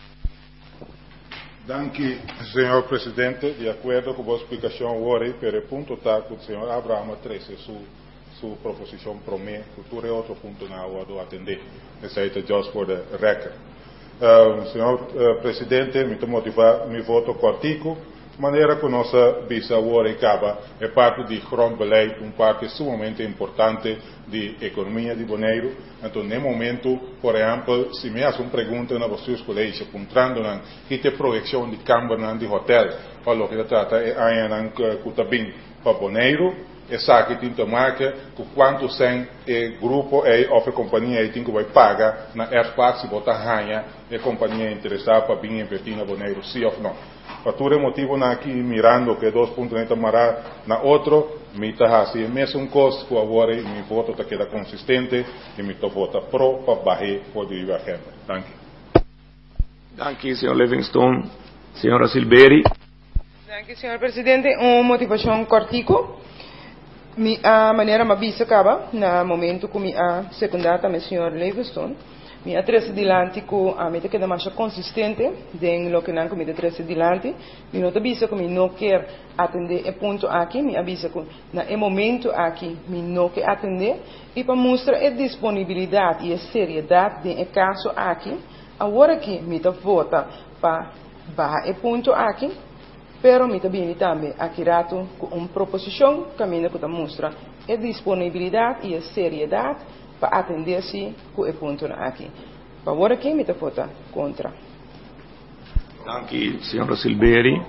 Danke, senhor presidente. De acordo com a vossa explicação agora, pero o ponto está com o senhor Abraham treze, sua su proposição para o meu futuro é outro ponto na hora de atender. Essa é just for the record. Uh, senhor uh, presidente, me motivar meu voto cortico. Maneira que nossa visa agora acaba é parte de grondbeleid, um parte sumamente importante de economia de Bonaire. Então, no momento, por exemplo, se me faz uma pergunta na vocês colegas, encontrando na que tem projeção de câmara de hotel, para o que trata é aí que está bem para Bonaire, é só que tem que tomar que quanto sem o grupo aí ou a companhia aí tem que vai pagar na espaço se botar ranha a companhia interessada para vir investir na Bonaire, sim ou não. Fatura motivo na aqui mirando que dois pontos não tomará na outro, me está assim, mesmo um custo que agora e meu voto está queda consistente e me estou vota pro para barrer por a agenda. Danke. Danke, senhor Livingstone. Senhora Silveri. Danke, senhor presidente. Uma motivação cortico. Mi a maneira ma bisa acaba na momento que mi a secundar também senhor Livingstone. Mi a trece dilante com a meta que é mais consistente den lo que não comida trece dilante. Mi não avisa que mi não quer atender o ponto aqui, mi avisa que na é momento aqui mi não quer atender e para mostrar a disponibilidade e a seriedade de caso aqui, agora que mi tá vota para barra o ponto aqui, pero mi também também aqui rato com uma proposição que mi não mostra a disponibilidade e a seriedade para atender-se com o ponto aqui. Para agora aqui, me vota contra. Danke, senhora Silveri.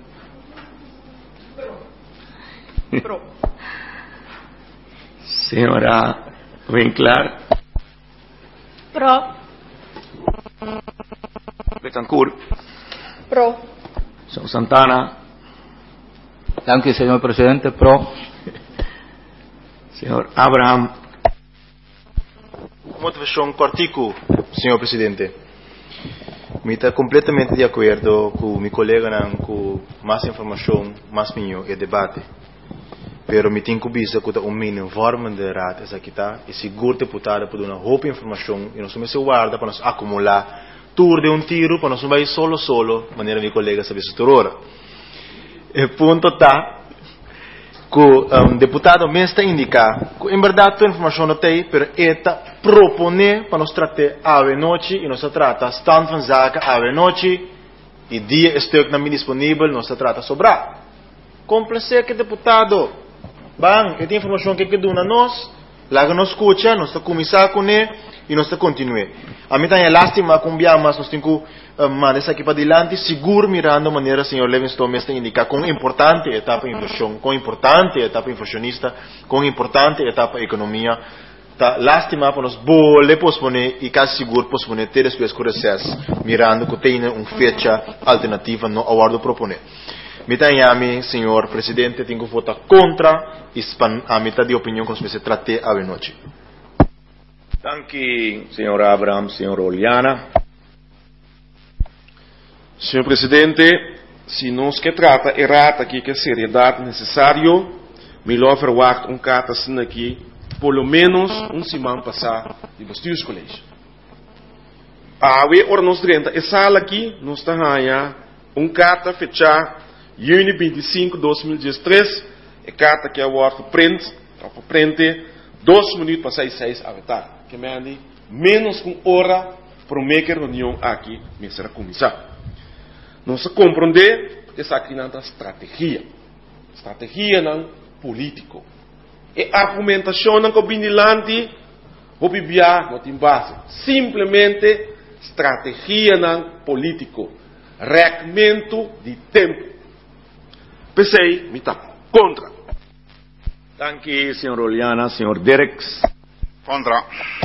Pro. Senhora Winkler. Pro. Betancourt. Pro. Senhor Santana. Danke, senhor presidente. Pro. Senhor Abraham. Motivação cortico, senhor presidente. Me está completamente de acordo com meu colega com mais informação, mais minho e debate. pero me tenho vista que o mínimo forma de raad essa aqui tá e seguro deputado por uma roupa informação e nós somos se guarda para nós acumular tour de um tiro para nós não vai solo solo maneira meu colega sabe se torora e ponto tá que o um, deputado me está indicar que em verdade toda a informação não tem pero eta propone para nós tratar ave noite e nós trata stand van zaken ave noite e dia stuk na disponível nós trata sobrar complacer que deputado bang e tem informação que que dá nós lá que nós escuta nós está começar com ele e nós está continuar a mim também é lástima com bia mas nós temos que mandar isso aqui para diante seguro mirando a maneira senhor Livingstone me está indicar com importante etapa inversão com importante etapa inversionista com importante etapa economia tá lástima para nós bole posponer e quase seguro posponer ter depois com recesso mirando que tem uma fecha alternativa no aguardo proponer Mitayami, senhor presidente, tenho que votar contra a metade de opinião que se trate a noite. Danke, senhor Abraham, senhor Oliana. Senhor presidente, se nós que trata errata aqui que a seriedade necessário, melhor verwacht um carta assim aqui, pelo menos um semana passar de bestuurs college. A we ora nos renta, essa sala aqui, nós está ganhando um carta fechar junho vinte e cinco de dois mil e dezesseis, a carta que é o arco print, o print, dois minutos para seis, seis a vetar. Que me menos com hora para uma reunião aqui, me será comissar. Nós compreender essa aqui não é estratégia, estratégia não político. E argumentação não combinilante, o bibia não tem base. Simplesmente estratégia não político, regimento de tempo. Pensei, me está contra. Danke, senhor Oliana, senhor Dereks. Contra.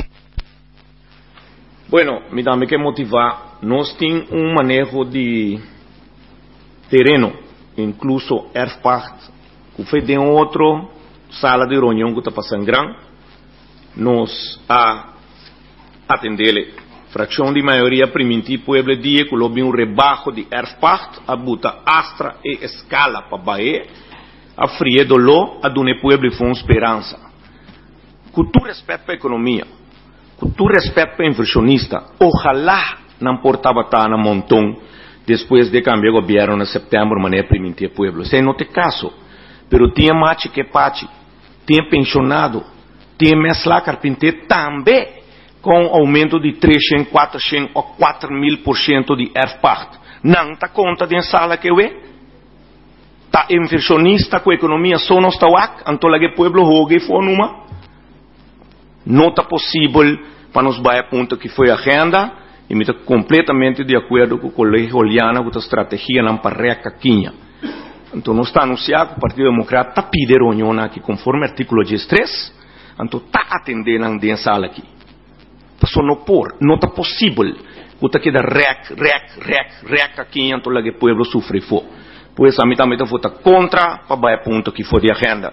Bueno, me dá que motivar. Nós temos um manejo de terreno, incluso Erfpacht, que foi de outra sala de reunião que está passando grande. Nós a atender fração de maioria primitiva pueblo dia que houve um rebaixo de Erfpacht, a buta astra e escala para Bahia, a frie do lo, a dune pueblo foi uma esperança. Com tu respeito para a economia, com tu respeito para o inversionista, ojalá não portava tá na montão depois de cambiar o governo em setembro, maneira primitiva pueblo. Sem não ter caso, pero tinha mate que pate, tinha pensionado, tinha mesla carpinteiro também, com aumento de trezentos, quatrocentos ou quatro mil por cento de Erfpacht. Não está conta de sala que eu é? Está inversionista com a economia só não está aqui, então que o pueblo rogue e for numa. Não está possível para nos baixar a ponto que foi a agenda, e me está completamente de acordo com o colégio Oliana, com a estratégia não para recaquinha. Então não está anunciado que o Partido Democrata está pedindo reunião aqui, conforme o artigo dezesseis, então está atendendo a sala aqui. Só não por, não está possível que está aqui da rec, rec, rec, rec aqui, então lá que o povo sofre for. Pois a mim também está vota contra, para baixar ponto que for de agenda.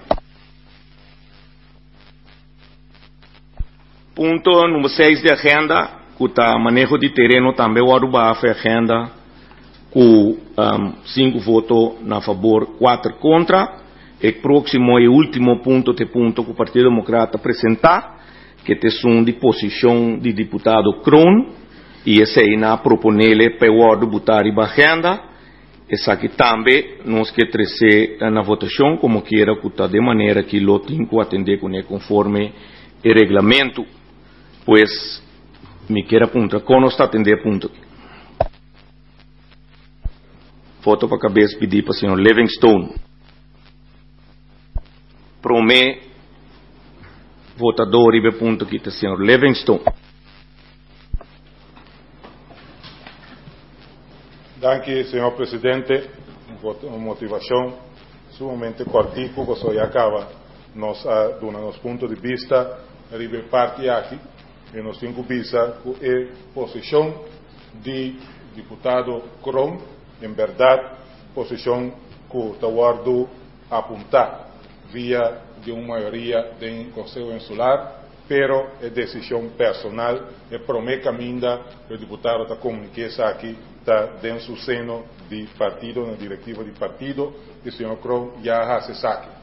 Ponto número seis de agenda, que está manejo de terreno também, o Aruba foi agenda, com um, cinco votos na favor, quatro contra. E próximo e último ponto, de ponto que o Partido Democrata apresentar, que é de posição de deputado Kron, e esse aí na proponele para o ordem botar e agenda, essa aqui também nós que trazer na votação, como quiera, de maneira que o tem que atender com conforme o regulamento, pois me queira ponto, como está atender ponto. Foto para a cabeça pedir para o senhor Livingstone. Promê votador e ponto aqui está o senhor Livingstone. Danke, senhor presidente. Uma motivação sumamente cortico, que só acaba nos uh, dando nos pontos de vista de parte aqui, e nos temos vista com a posição de deputado Kron, em verdade, posição que o Tawardo apontar via de uma maioria do Conselho Insular, pero é decisão personal, é promessa minha, o deputado está comunicando aqui, está dentro do seno de partido, na diretiva de partido, e o senhor Kron já se saque.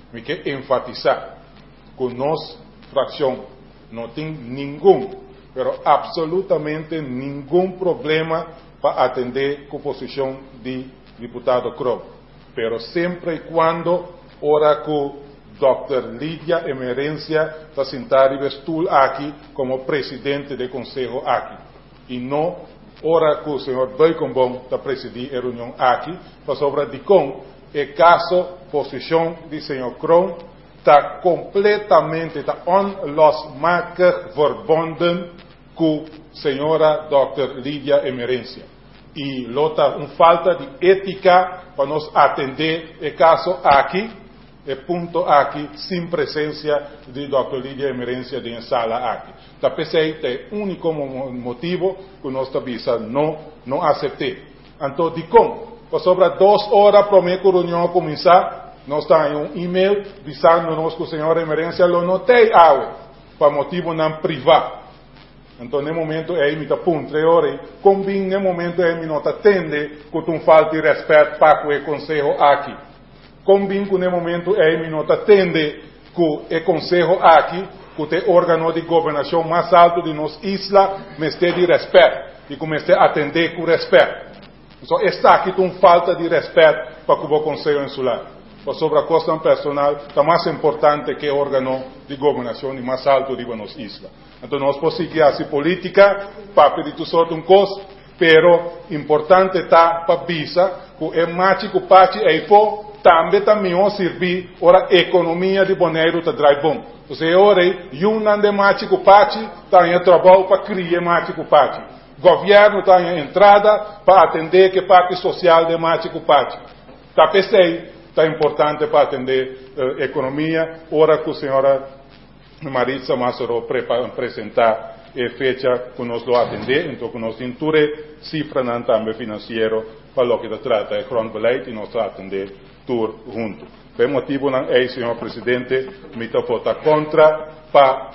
me que enfatizar que nuestra fracción no tiene ningún, pero absolutamente ningún problema para atender la posición de diputado Crom. Pero siempre y cuando, ahora que doctor Lidia Emerencia está sentada en el stool aquí como presidente del Consejo aquí. Y no ahora que el señor Beukenboom está presidindo la reunión aquí, para sobre de con el caso, posición del señor Crom está completamente, está onlosmakelijk verbonden con señora doctor Lidia Emerencia. Y lo está una falta de ética para nos atender el caso aquí, el punto aquí, sin presencia de doctor Lidia Emerencia de en sala aquí. Está pensé que el único motivo que nuestra visa no, no acepté. Entonces, con, sobre dos horas para mi reunión comenzar, nos está en un email avisándonos que el señor Emerencia lo notei agua, para motivo não privado. Então, no momento, aí me está pum, três horas, combin, no momento, aí me não atende, com um falta de respeito para o conselho aqui. Combin, que no momento, aí me não atende, com o conselho aqui, que o órgão de governação mais alto de nossa isla, me esteja de respeito, e que me esteja atender com respeito. Então, está aqui com falta de respeito para o conselho insular. Sobre a questão personal, está mais importante que o órgão de governação e mais alto de nossa isla. Então, nós podemos seguir assim política para pedir tudo sorte um coisa, pero importante está para visa que é mágico parte aí for também também servir ora economia de Bonaire está drive bom. Então, ora aí um de mágico parte está em trabalho para criar mágico parte. Governo está em entrada para atender que parte social de mágico parte. Está pensei está importante para atender a uh, economia, ora que a senhora Maritza Massaro apresentar a fecha que nos lo atender, então que nos tinture cifra não também financeiro para o que se trata de grondbeleid e nos atender tudo junto. Por motivo não é, senhor presidente, me está votar contra para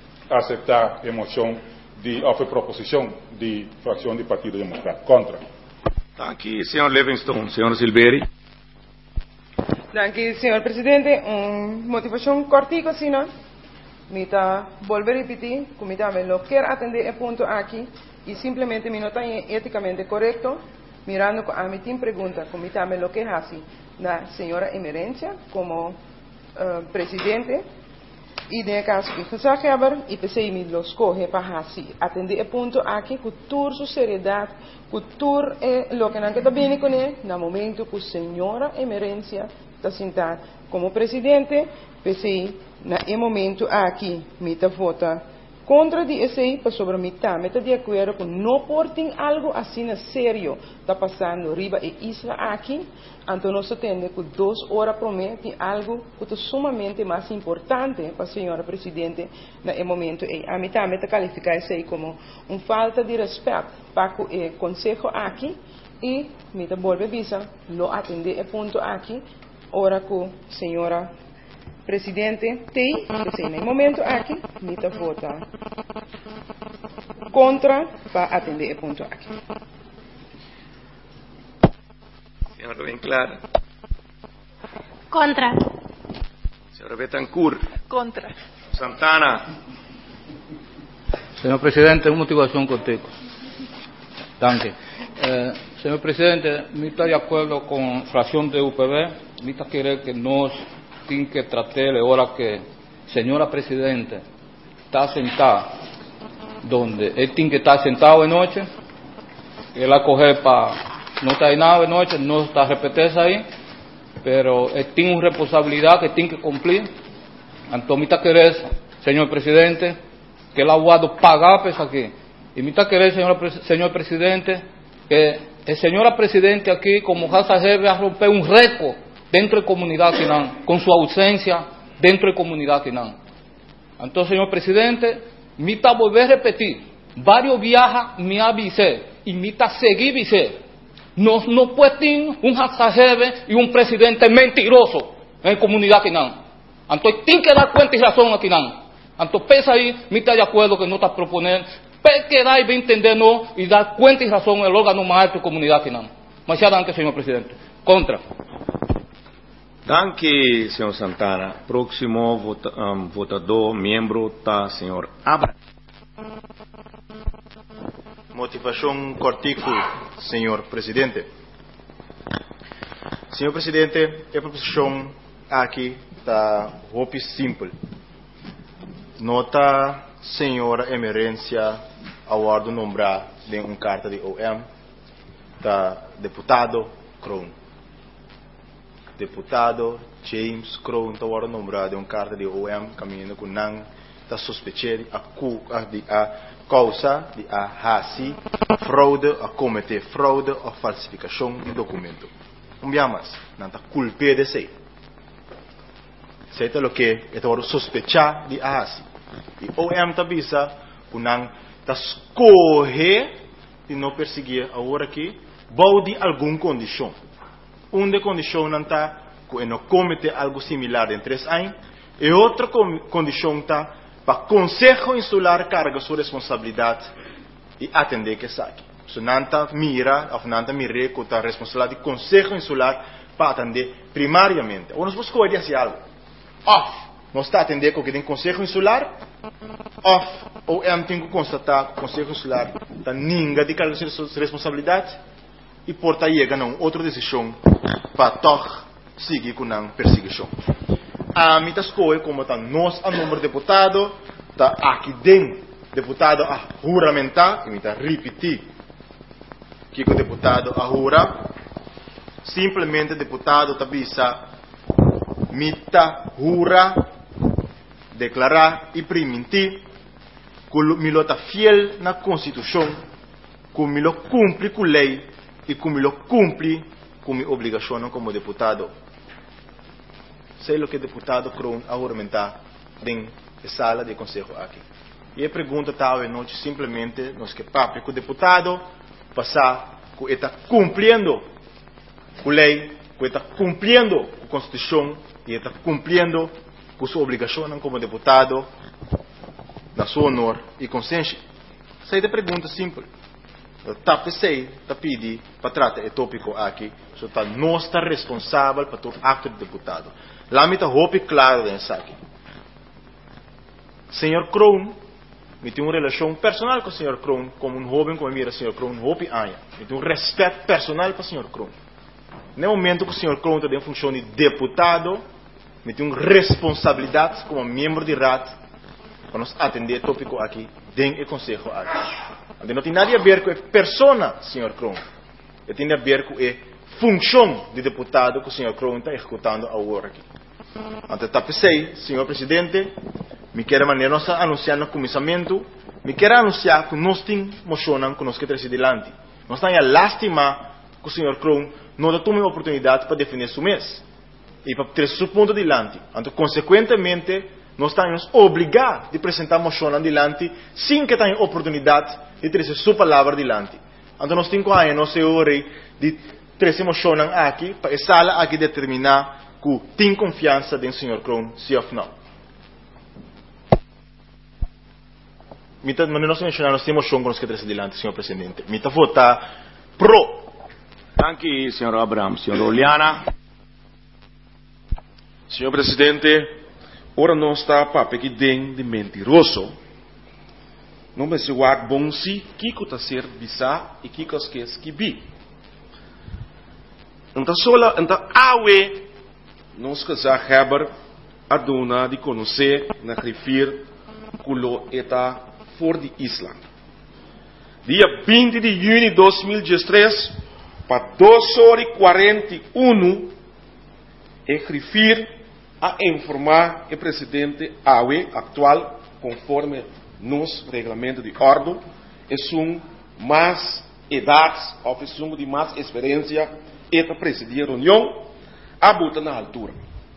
aceitar a moção de a proposição de fração do Partido Democrático. Contra. Aqui, senhor Livingston, senhor Silveri. Danke, señor presidente. Um, motivación cortica, si no. Me está volver a repetir, como me lo quiero atender el punto aquí y simplemente me no está éticamente correcto, mirando a mi team pregunta, como me lo que es así, la señora Emerencia como uh, presidente y de caso que se sabe y pensé me lo escoge para así, atender el punto aquí, con toda su seriedad, con todo eh, lo que no está bien con él, en el momento que señora Emerencia está sentada como presidente, pensei, no momento aqui, me está vota contra de esse, para sobre mim, me está de acordo com não portem algo assim na sério, está passando riba e isla aqui, então nós temos que duas horas promete algo que é sumamente mais importante para a senhora presidente no momento, e a mim também está qualificar isso aí como uma falta de respeito para o conselho aqui, e me está volver a avisar, lo atender o ponto aqui, ora que senhora presidente tem, que em momento aqui, me está vota contra para atender o ponto aqui. Senhora bem clara. Contra. Senhora Betancourt. Contra. Santana. Señor presidente, una motivación contigo. Danke. Eh, señor presidente, me está de acuerdo con la fracción de U P B, me está querer que nos tiene que tratar ahora que señora presidente está sentada donde él tiene que estar sentado de noche, él a coger para no estar nada de noche, no está repetirse ahí, pero él tiene una responsabilidad que tiene que cumplir. Entonces me está querer, señor presidente, que él ha guardado pagar pues aquí. Y me está querer, señor, señor presidente, que el señor presidente aquí, como Casa Jeve, a romper un récord dentro de comunidad Quinan, con su ausencia dentro de comunidad Quinan. Entonces, señor presidente, me está volver a repetir, varios viajes me avisé y me está seguir avisé. No, no puede tener un Casa Jeve y un presidente mentiroso en la comunidad Quinan. Entonces, tiene que dar cuenta y razón a Quinan. Entonces, pesa ahí, me está de acuerdo que no está proponiendo, pero que da y entender no y dar cuenta y razón al órgano más alto de comunidad Quinan. Muchas gracias, señor presidente. Contra. Danke, senhor Santana. Próximo vota, um, votador, membro, tá, senhor Abra. Motivação cortico, senhor presidente. Senhor presidente, a proposição aqui está muito simples. Nota, senhora emergência, aguardo nombrar de uma carta de O M, da deputado Crown. Deputado James Crown, está aguardo nombrar de uma carta de O M, caminhando com não, está suspeitado a, de a causa de a hasi, fraude, a cometer fraude ou falsificação de documento. Um dia mais, não está culpa de si. Seita lo que é agora sospechar de a hasi. E O M está bisa, o não está escorrer de não perseguir agora aqui, bom de alguma condição. Uma de condição não está que não comete algo similar em três anos, e outra condição está para o Conselho Insular carregar sua responsabilidade e atender que saque. Se não está mira, ou não está mira com a responsabilidade do Conselho Insular para atender primariamente. Ou nós vamos escolher assim algo. Off, nós está atendendo com o que tem Conselho Insular, off, ou é tem que constatar que o Conselho Insular está ninguém de carregar sua responsabilidade e porta chega a outra decisão para toch seguir com a perseguição. A mim está escolhendo como está nós, a número de deputado, está aqui dentro, deputado a juramentar, e me está repetir que o deputado a jura, simplesmente deputado está bisa, me está jura, declarar e permitir que me está fiel na Constituição, que me cumpre com a lei e que me cumpre com minha obrigação como deputado. Sei o que o deputado Crown a juramentar dentro da sala de conselho aqui. E a pergunta está hoje noite simplesmente nós que papo que o deputado passar que ele está cumprindo com a lei, que ele está cumprindo com a Constituição e ele está cumprindo com sua obrigação como deputado na sua honor e consciência. Sei da pergunta simples. Está pensei, está pedindo para tratar o tópico aqui, só está nós está responsável para todo acto de deputado. Lá me está roupa claro nessa aqui. Senhor Crown, me tem uma relação personal com o senhor Crown, como um jovem como mira o senhor Crown, roupa anos. Me tem um respeito personal para o senhor Crown. No momento que o senhor Crown está em função de deputado, me tem uma responsabilidade como membro de R A T para nos atender o tópico aqui, dentro do conselho aqui. Não tem nada a ver com a persona, senhor Crown. Tem a ver com a função de deputado que o senhor Crown está executando agora aqui. Então, está pensei, senhor presidente, me quer maneira nós anunciar no começamento, me quer anunciar que nós temos moção que nós queremos adiante. Nós estamos a lastimar que o senhor Crown não tome a oportunidade para defender seu mês e para ter seu ponto adiante. Então, consequentemente, nós estamos obrigados a apresentar moção adiante sem que tenha oportunidade de ter sua palavra adiante. Então, nós temos que não se ore de ter moção aqui para a sala aqui determinar que tem confiança no senhor Crown, sim ou não. Mas nós mencionamos nós temos moção que nós queremos adiante, senhor presidente. Me está votar pro. Danke, senhor Abraham. Senhor Oliana. Senhor presidente, ora não está para que den de mentiroso. Não vai ser o ar bom se que está ser bisa e que os que que bi. Então só então awe nós que já Heber a dona de conhecer na refir culo eta for de Island. Dia vinte de junho de dois mil e dezesseis para duas horas e quarenta e um é refir a informar o presidente Awe atual conforme nos regulamento de ordem é um mais idade ou é um de mais experiência e para presidir a reunião a botar na altura.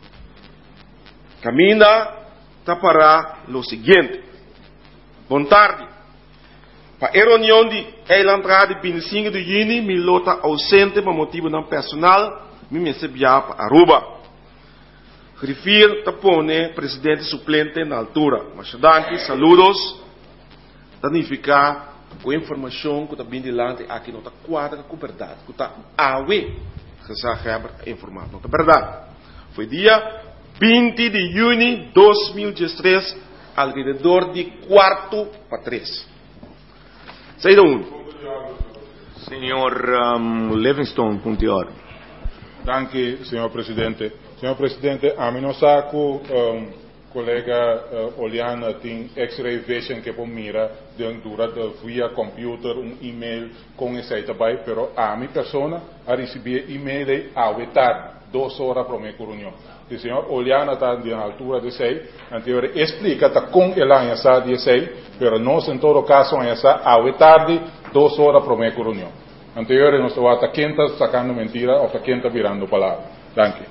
Camina tá para o seguinte. Boa tarde. Para a reunião de a entrada de vinte e cinco de junho, me lota ausente por motivo não personal, me recebia para Aruba. Refiro a pone presidente suplente na altura. Mas danke, saludos. Danificar com informação que está bem delante aqui não está quadra com verdade, que está awe que já Heber informado, não está verdade. Foi dia vinte de junho de dois mil e dezesseis, alrededor de quarto para três. Saída um. Senhor um, Livingstone, ponto de ordem. Danke, senhor presidente. Senhor presidente, a mim não saco, um, colega uh, Oliana tem X-ray vision que por mira dentro de via computer um e-mail com esse aí também, pero a minha pessoa a receber e-mail de ao tarde, duas horas para minha reunião. O senhor Oliana está na altura de sei, anterior explica tá com ela essa de sei, pero nós em todo caso essa ao tarde, duas horas para minha reunião. Anterior nós estamos quinta sacando mentira ou quinta virando palavra. Danke.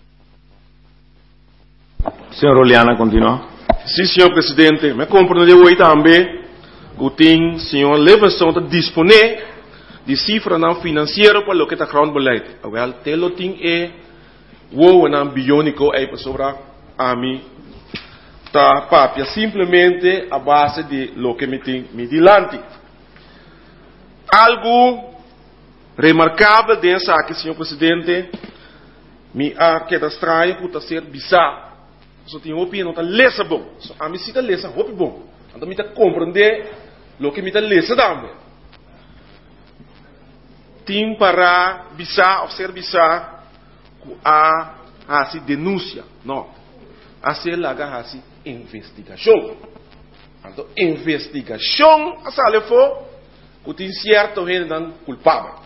Senhor Oliana, continua. Sim, senhor presidente, me compreendeu hoje também que tem senhor Leverson está disponível de cifra não financeira para o que está ground beleid. Wel, telo tem é o não biônico aí para sobrar a mim tá papia simplesmente a base de lo que me tem me dilante. Algo remarcável dessa aqui, senhor presidente, me a que está estranho por ser bizarro. Só tem opinião, não está lesa bom. A mim se está lesa, hopi bom. Então me está compreender o que me está lesa também. Tem para bizarro, ou ser bizarro, a a se denúncia, não. A ser laga a se investigação. Então investigação a sale for que tem certo gente não culpável.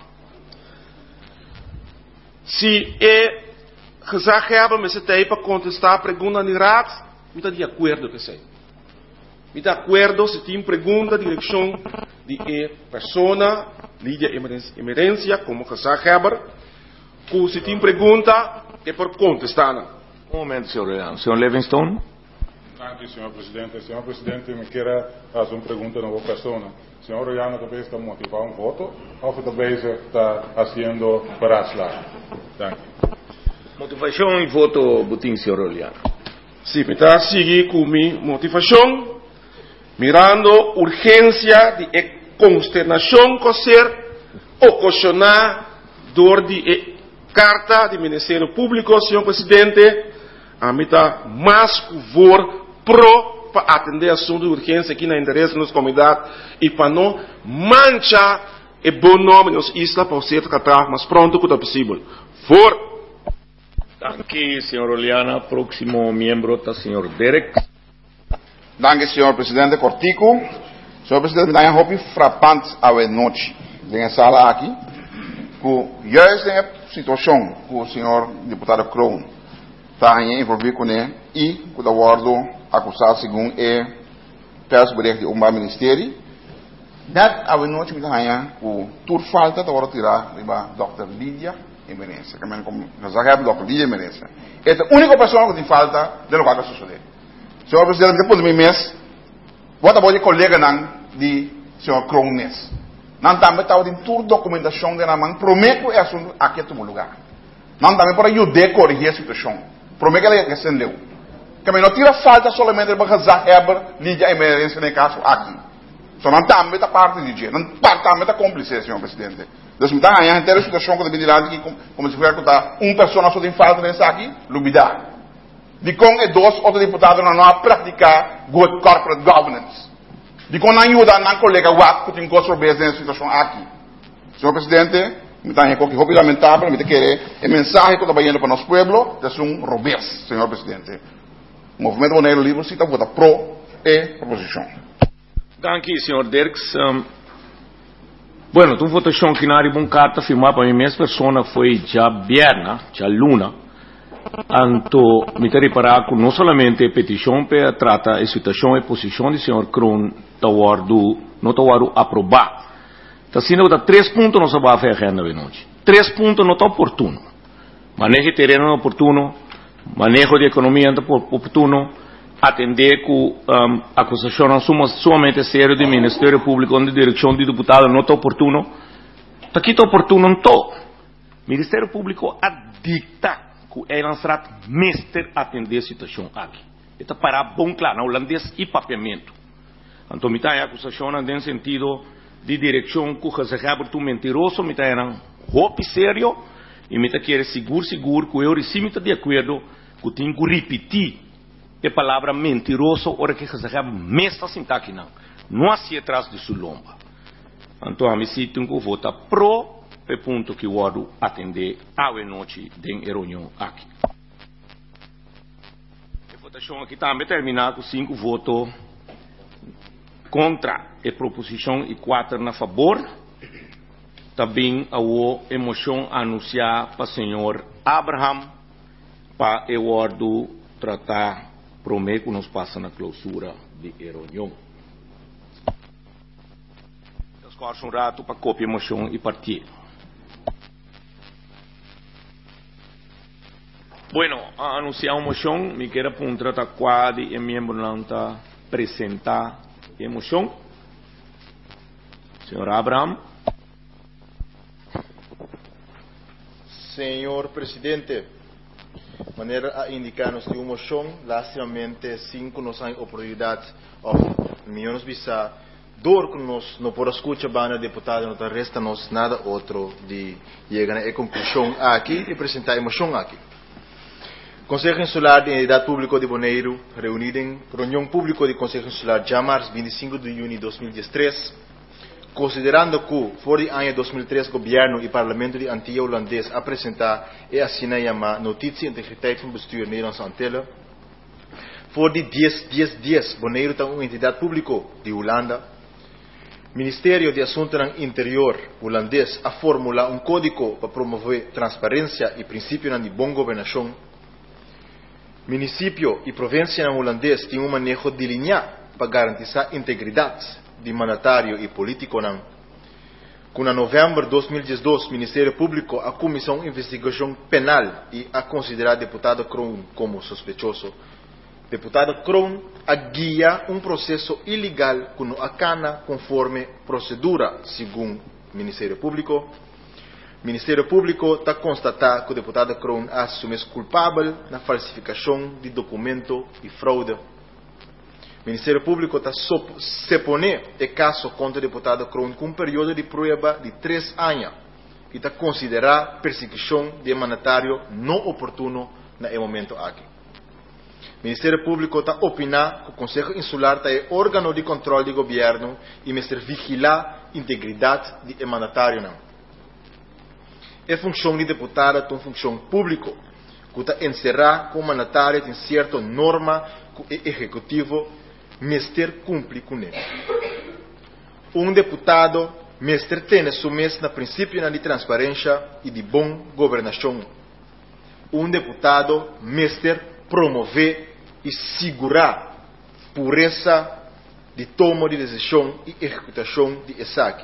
Se é gezag hebben met z'n tijd para contestar a pergunta de raad, me está de acordo com isso. Me está de acordo se tem pergunta de direção de a pessoa, líder emergência, como gezag hebben, que se tem pergunta que por contestar. Um momento, senhor Oliana. Senhor Livingstone? Danke, senhor presidente. Senhor presidente, me quer fazer uma pergunta a uma pessoa. Senhor Oliana talvez está motivando um voto, ou talvez está fazendo para aslar. Danke. Motivação e voto, Butim, senhor Oliana. Sim, me está a seguir com minha motivação, mirando urgência de consternação que ser ocasionar dor de carta do Ministério Público, senhor presidente, a mim está mais favor pro para atender assunto de urgência aqui na interesse da nossa comunidade e para não manchar o bom nome das islas para ser tratado mais pronto quanto possível. For Danke, senhor Oliana. Próximo membro está senhor Derek. Danke, senhor presidente Cortico. Senhor presidente, me dá uma roupa frapante à noite. Nessa sala aqui, que juist nessa situação que o senhor deputado Kroon está envolvido com ele e que o acordo acusado segundo é persbericht de Openbaar Ministerie. Dat à noite me dá que tudo falta de hora tirar para doutor Lídia Emerência, que é como nós já doutor Lídia Emerência. É a única pessoa que tem falta de lo que vai suceder. Senhor presidente, depois de um mês, vou dar de colega de senhor Kroon Nes. Nós também estamos em toda a documentação de nós, prometo é assunto aqui em todo lugar. Nós também para ajudar a corrigir a situação. Prometo que ela recebeu. Que não tira falta somente para casar Heber, Lídia Emerência, nesse caso aqui. Só não também está parte de dia, não também está cúmplice, senhor presidente. Então, me dá a inteira situação que eu tenho aqui, como se fosse uma pessoa só tem falta nessa aqui, lubidar. De como é dois outros deputados não a praticar good corporate governance. De como não ajuda a colega Watt que tem que resolver essa situação aqui. Senhor presidente, me dá que é lamentável, me querer a mensagem que eu estou indo para o nosso povo, é um robês, senhor presidente. O movimento Monero Livre cita vota pro e proposição. Danke, senhor Dirks. Um, bueno, tu votação que na Ribon carta firmada para a minha pessoa foi já vierna, já luna. Anto, me te reparar que não somente a petição para tratar a situação e posição do senhor Kroon não está aprovar. Está sendo que três pontos não se vai fazer agenda de noite. Três pontos não está oportuno. Manejo de terreno oportuno, manejo de economia oportuno, atender que um, a acusação não somente sério do Ministério Público, onde a direção do deputado não está oportuno. Está aqui está oportuno, não está. O Ministério Público adicta que é lançado mestre atender a situação aqui. Está para bom claro, na holandês e papiamento. Então, me está a acusação no sentido de direção que o José Gabriel mentiroso, me está a roupa sério, E me quer seguro, seguro, que eu recimo de acordo que tenho que repetir a palavra mentiroso, ora que você mesta sintaxe não. Não assim atrás de sua lomba. Então, a mim se tem que votar pro, é ponto que eu vou atender a noite de reunião aqui. A votação aqui também terminar com cinco votos contra a proposição e quatro na favor. Também a emoção anunciar para o senhor Abraham para o tratar prometo que nos passa na clausura de reunião. Escolhe um rato para cópia emoção e partir. Bueno, a anunciar uma moção, me quero apontar a quadro e membro não está apresentar a emoção. Senhor Abraham. Senhor Presidente, de maneira a indicar-nos de uma moção, lastimamente, cinco nos têm oportunidade, ou milhões de visa, dor que nós não podemos escutar banda deputada, não resta nos nada outro de chegar a conclusão aqui e apresentar a moção aqui. Conselho Insular de Entidade Pública de Bonaire, reunido em reunião pública do Conselho Insular de março vinte e cinco de junho de dois mil e dezesseis, considerando que, fora do ano dois mil e três, o governo e o Parlamento de Antilha Holandês apresentar e assinar a notícia de integridade do bestuur Nederlandse Antillen, fora de dez dias, Bonaire tem uma entidade pública de Holanda, Ministério de Assuntos Interior holandês a formular um código para promover transparência e princípio de boa governação. Município e província holandês têm um manejo delineado para garantir a integridade de mandatário e político. Com em novembro de dois mil e dois, o Ministério Público a Comissão de Investigação Penal e a considerar deputado Kroon como suspeitoso. Deputado Kroon a guia um processo ilegal que não acana conforme procedura, segundo o Ministério Público. O Ministério Público está constatando que o deputado Kroon assume culpável na falsificação de documento e fraude. O Ministério Público está se poner o caso contra o deputado Kroon com um período de prova de três anos e está considerar perseguição de mandatário não oportuno no momento aqui. O Ministério Público está opinando que o Conselho Insular é órgão de controle do governo e mestre vigilar a integridade do mandatário. Não. A função de deputado é uma função pública que está encerrada com o mandatário em certa norma que o executivo mestre cumpre com ele. Um deputado mestre tem sumido no princípio de transparência e de boa governação. Um deputado mestre promover e segurar pureza de toma de decisão e executação de ESAC.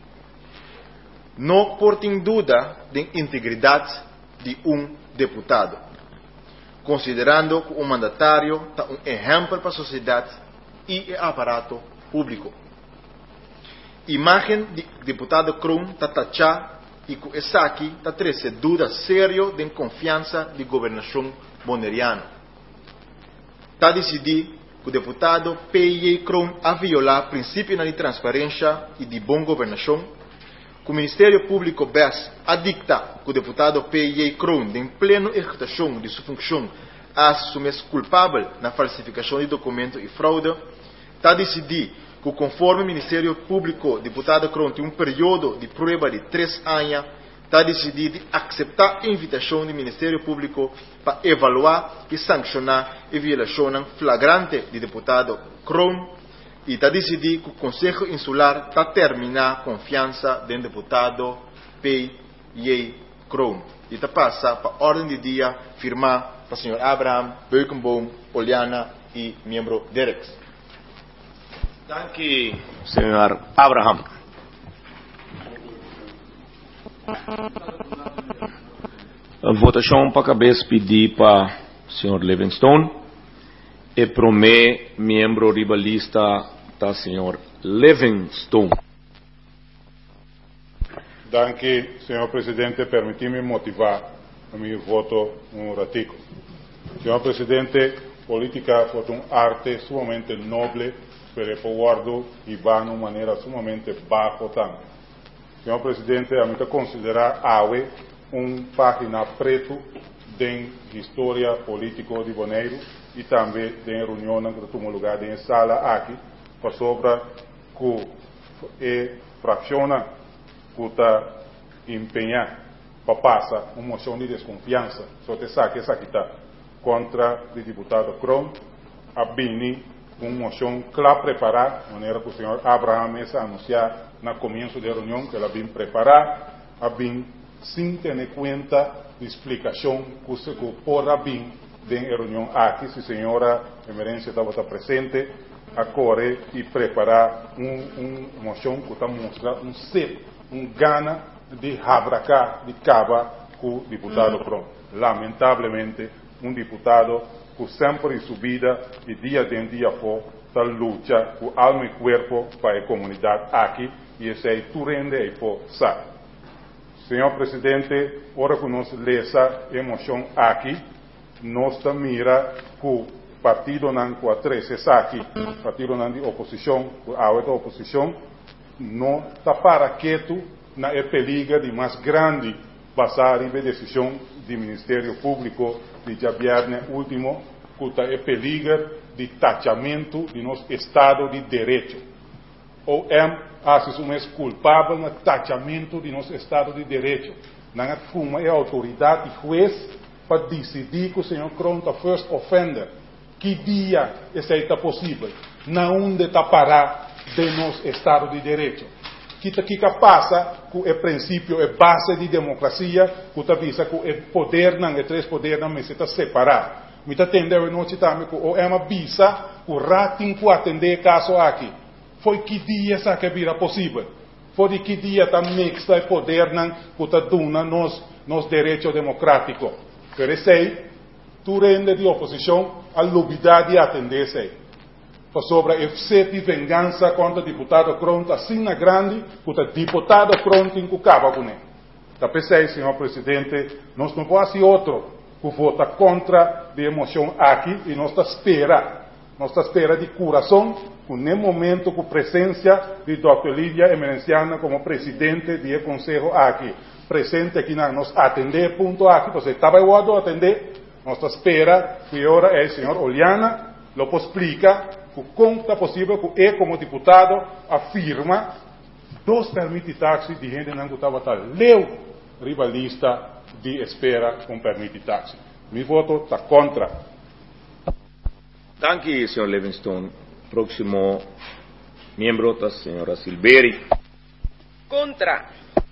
Não portem dúvida da integridade de um deputado, considerando que o mandatário é um exemplo para a sociedade e o aparato público. A imagem do deputado Kroon está tachada e que o ESAC está trazendo dúvida séria de confiança de governação boneriana. Está decidido que o deputado P I Kroon a violar princípios de transparência e de boa governação, que o Ministério Público B E S a dicta que o deputado P I Kroon, em plena executação de sua função, assume culpável na falsificação de documentos e fraude. Está decidido que, conforme o Ministério Público, o deputado Kroon tem um período de prova de três anos, está decidido aceitar a invitação do Ministério Público para evaluar e sancionar a violação flagrante do deputado Kroon. E está decidido que o Conselho Insular está terminar a confiança do deputado P I Kroon. E está passar para a ordem de dia firmar para o senhor Abraham, Beukenboom, Oliana e membro Dereks. Danke, senhor Abraham. A votação para a cabeça pedir para o senhor Livingstone e para o membro ribalista da senhor Livingstone. Danke, senhor Presidente. Permita-me motivar o meu voto um ratico. Senhor Presidente, política é uma arte sumamente nobre, pero guardo e va de uma maneira sumamente baixo também. Senhor Presidente, a mim considerar A U E uma página preta da história política de Bonaire e também da reunião que tomou lugar em sala aqui, para sobre que é fraciona que está empenhar para passar uma moção de desconfiança, só te saque essa aqui está contra o deputado Kron, a Bini, uma moção clara preparada, de maneira que o senhor Abraham Mesa anunciar no começo da reunião que ela vem preparar, a Bini sem ter em conta a explicação que se pode vir da reunião aqui, se a senhora Emerência estava presente, a correr e preparar uma um moção que está mostrando um ser, um gana de rabracar, de cava com o deputado Kron. Lamentavelmente, um deputado que sempre em subida e dia de dia for, está luta com alma e corpo para a comunidade aqui e esse é tu rende e for sabe. Senhor Presidente, ora que nós lemos a emoção aqui, nós mira que o partido não com a três está aqui, partido não de oposição, a outra oposição, não está para quieto na perigo de mais grande passar em decisão do Ministério Público de Javierne último, que está em perigo de taxamento de nosso Estado de Direito. Ou é, assume culpável no taxamento de nosso Estado de Direito. Não é fuma é a autoridade e juiz para decidir que o senhor Kron está first offender. Que dia isso está possível? Não onde está parar de nosso Estado de Direito. Que que passa que o princípio é base de democracia, que está visa que o poder não é três poderes não se está separado. Me está atendendo não se está que o é uma visa o rating que atender caso aqui. Foi que dia essa que vira possível? Foi de que dia está mixta o poder não que está dando nos nos direitos democráticos. Por isso aí, tu rende de oposição a lobidade de atender isso sobre a sede de vingança contra o deputado Kron, assim na grande, que o deputado Kron tem que acabar com ele. Está pensando, senhor Presidente, nós não podemos ser outro que vota contra a emoção aqui e nós estamos esperando, nós estamos esperando de coração, que no momento com a presença de doutor Lídia Emerenciana como presidente do Conselho aqui, presente aqui, nós atender ponto aqui, você estava igual a atender, nós estamos esperando que agora é o senhor Oliana, lo explica, que como está possível que eu, como deputado, afirma dois permite táxi de gente não estava tal. Leu rivalista de espera com permite táxi. Meu voto está contra. Danke, senhor Livingstone. Próximo membro da senhora Silveri. Contra.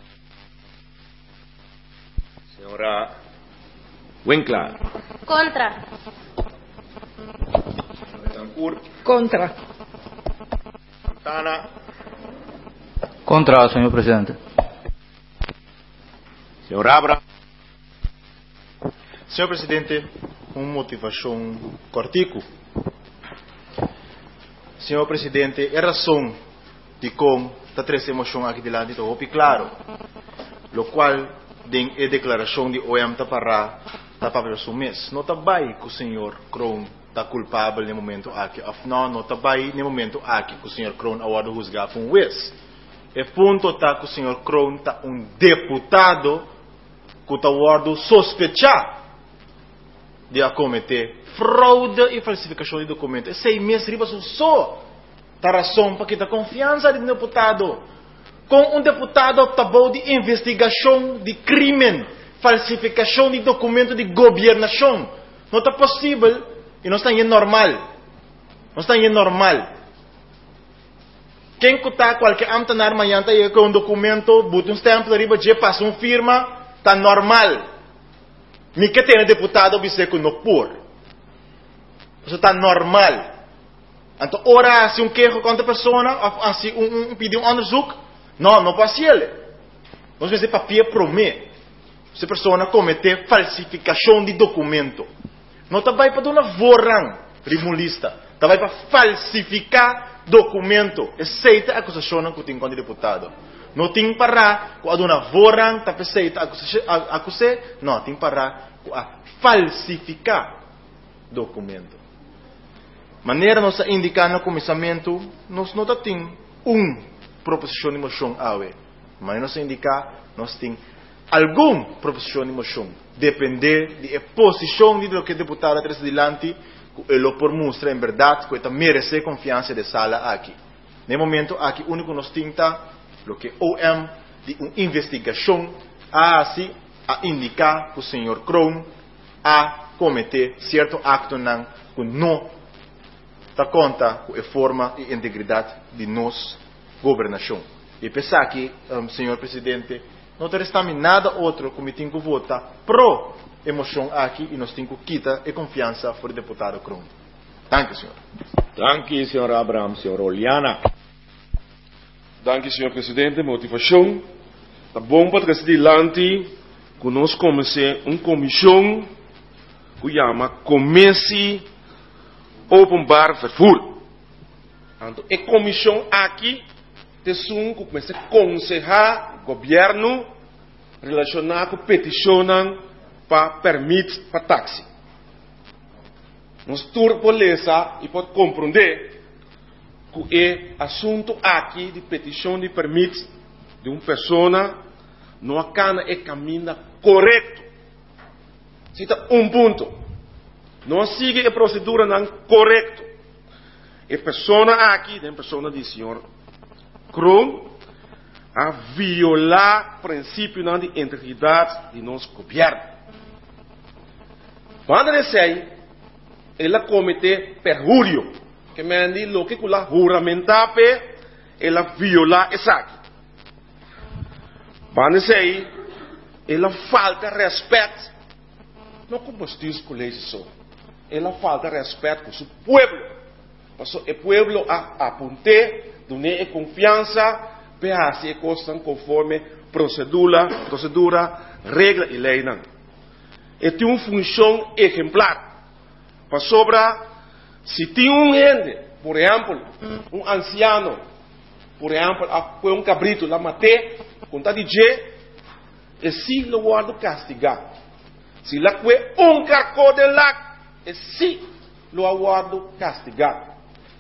Senhora Winkler. Contra. Contra. Santana. Contra, senhor presidente. Senhor Abra. Senhor Presidente, uma motivação cortico. Senhor Presidente, a razão de como está três emoções aqui delante está bem claro. Lo qual, tem a declaração de O E M está para está para o mês. Não está bem que o senhor Kron está culpável no momento aqui. Afinal, não está bem no momento aqui que o senhor Kron agora juzgar com o juiz. E ponto está que o senhor Kron está um deputado que está agora sospechar de acometer fraude e falsificação de documentos. E seis meses riba só a razão para que a confiança do deputado. Com um deputado que está bom de investigação de crime, falsificação de documento de governação. Não está possível e não está em normal. Não está em normal. Quem está qualquer amtanar amanhã está com um documento, bota um stamp, riba de passa uma firma, está normal. Me que tem deputado dizer que não por. Isso está normal. Então, ora, se um queijo contra a pessoa, se um, um pedir um underzoek, não, não pode ser ele. Nós vamos dizer papel promet. Se a pessoa cometer falsificação de documento, não está vai para uma vorang, rimulista, está vai para falsificar documento. Aceita a acusação que tem contra o deputado. Não tem para com a dona vorang, está aceita a acusação, não, tem para com a falsificar documento. Maneira nós indicar no começamento, nós não temos um proposição de moção A U E. Mas nós indicar, nós temos alguma profissão de moção, depender da posição de lo que o deputado atrás delante, ele por mostra em verdade que merece confiança de sala aqui. No momento aqui, único nos tinta, lo que O M de uma investigação a assim a indicar que o senhor Kroon a cometer certo acto não que não dá conta com a forma e integridade de nossa governação. E pensar que, um, senhor presidente, não restamos nada outro como tem que votar pro emoção aqui e nós temos que quitar a confiança por o deputado Kroon. Danke, senhor. Danke, senhor Abraham, senhor Oliana. Danke, senhor presidente. Motivação. Tá bom para trazer adiante que nós comecemos uma comissão que chama Comece Open Bar Vervoer. Então, a comissão aqui tem que começar a aconselhar o governo relacionado com peticionam para permite para táxi. Nós turboleza e pode compreender que o assunto aqui de petição de permite de uma pessoa não acana e caminha correto. Cita um ponto. Não sigue a procedura não correto. A pessoa aqui, a pessoa do senhor Kroon, a violar o princípio de integridade de nosso governo. Quando ele sai, ele comete perjúrio, que me diz lo que ela juramentar, ele viola isso aqui. Quando ele sai, ele falta respeito, não como os teus colegas só, ele falta respeito com o povo, porque o povo a aponte, donar confiança, para se costam conforme procedura, procedura, regra e lei não. E tem uma função exemplar. Para sobra, se tem um gente, por exemplo, um anciano, por exemplo, foi um cabrito, lá matei, conta de dizer, e se lo guardo castigar. Se lá foi um carco de lá, e se lo guardo castigar.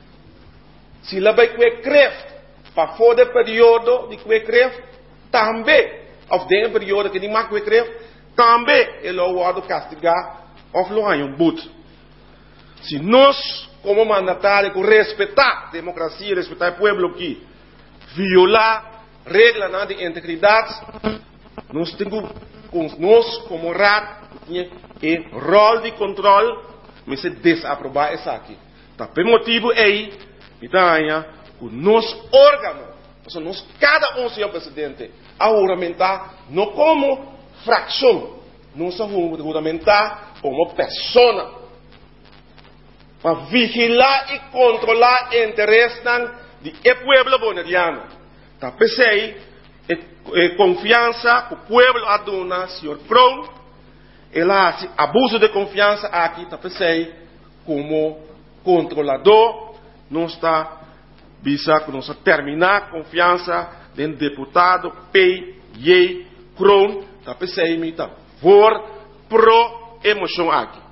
Se lá vai que creve, para fora do período de que creve, também, of de período que não que creve, também ele vai castigar of lo hay um but. Se nós, como mandatário, respeitar a democracia, respeitar o povo aqui, violar regras de integridade, nós temos, nós como R A D, o rol de controle, mas se desaprovar isso aqui. Tá, por motivo aí, então, o nosso órgão, nós, cada um, senhor presidente, a juramentar, não como fração, não só juramentar como pessoa, para vigilar e controlar o interesse do povo boliviano. Tá, pensei, e confiança, o povo aduna, senhor Kroon, ela hace abuso de confiança aqui, tá, pensei, como controlador, não está visa que nós terminar a confiança do deputado P. J. Kroon, tá, pensei, me tá, por pro emoção aqui.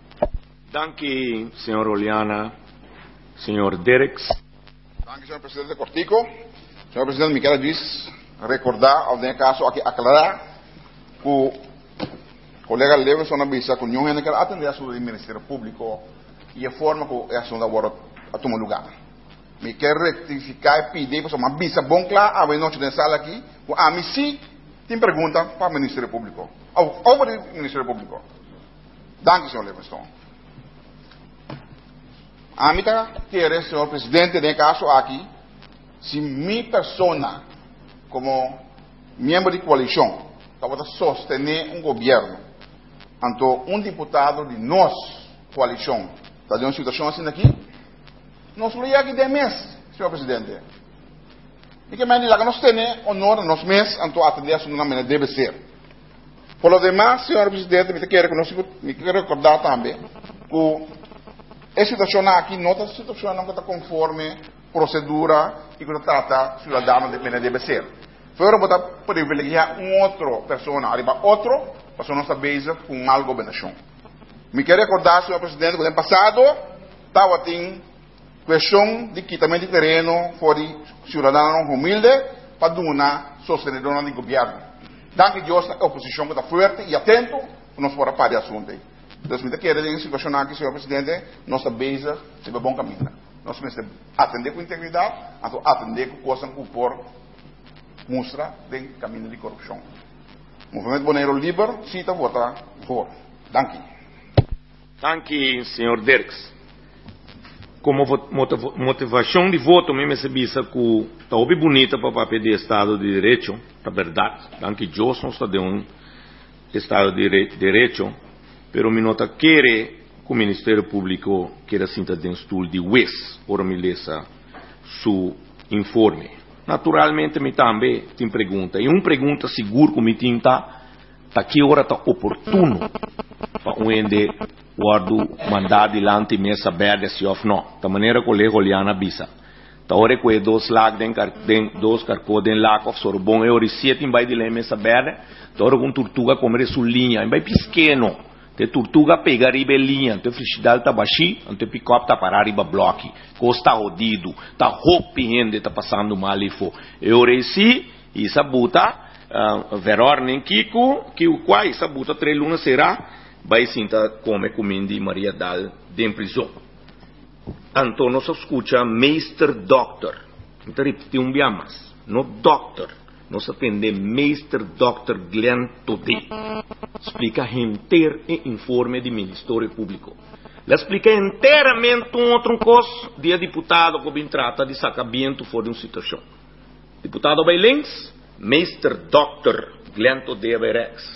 Danke, senhor Oliana. Senhor Dereks. Danke, senhor presidente Cortico. Senhor presidente, me quero diz, recordar, alguém caso aqui, aclarar, que o colega Leverson avisa que não é que atender a sua Ministério Público e a forma que a ação agora a tomar lugar. Me quero retificar e pedir, para uma visa bom claro, a noite de sala aqui, a mim sim, tem pergunta para o Ministério Público. Over o Ministério Público. Danke, senhor Leverson. A mim quero, senhor presidente, de caso aqui, se minha pessoa, como membro de coalição, para sostener um governo, então um deputado de nossa coalição, está de uma situação assim aqui, nós não aqui de mês, senhor presidente. E que me diga que nós temos honor nos mês, então atender a sua maneira deve ser. Por lo demais, senhor presidente, me quero me quero recordar também que a situação aqui, não é situação não está conforme procedura e que trata cidadão de maneira deve ser. Foi botar privilegiar uma outra pessoa, arriba outro, para nossa base com algo governação. Me quero recordar, senhor presidente, que no ano passado estava tem questão de quitamento de terreno for cidadão humilde para donar sostenedora de governo. Danke Dios a oposição que está forte e atento, nós fora para o assunto. Então, se me quer em situação aqui, senhor presidente, nós estamos bezig, se é bom caminho. Nós temos que atender com integridade, atender com coisas que por mostra de caminho de corrupção. O movimento Bonaire Liber, cita, vota for. Danke. Danke, senhor Dirks. Como motivação de voto, me recebi isso que está bem bonita para o papel de Estado de Direito, a verdade. Danke, Deus, não está de um Estado de Direito, pero me nota querer que o Ministério Público queira sentar dentro do estudo de U E S, para me ler seu informe. Naturalmente, me também tem pergunta. E uma pergunta seguro que me tem tá, tá que hora está oportuno para o ende guardo mandar adiante mesa verde se of não. Da maneira que o lego liana bisa. Ta hora que dois lag den den dois carco den lag of sorbon e ori siete vai de mesa verde. Ta hora com tortuga comer su linha, vai pisqueno. Te tortuga pegar riba linha, te fricidal tá baixi, ante pick-up tá parar riba bloque. Costa rodido, tá roupi hende tá passando mal e fo. E ori si, isa buta, uh, veror nem kiko, que o quai isa buta tre luna será. Vai sinta come comindi Maria Dal de prisão. Então nós escuta Meister Doctor. Então repetir um dia mais. No Doctor. Nós atende Meister Doctor Glenn Todé. Explica inteiro e informe do Ministério Público. Ele explica inteiramente um outro coisa de deputado que vem trata de sacamento fora de uma situação. Deputado Bailens, Meister Doctor Glenn Todé Berex.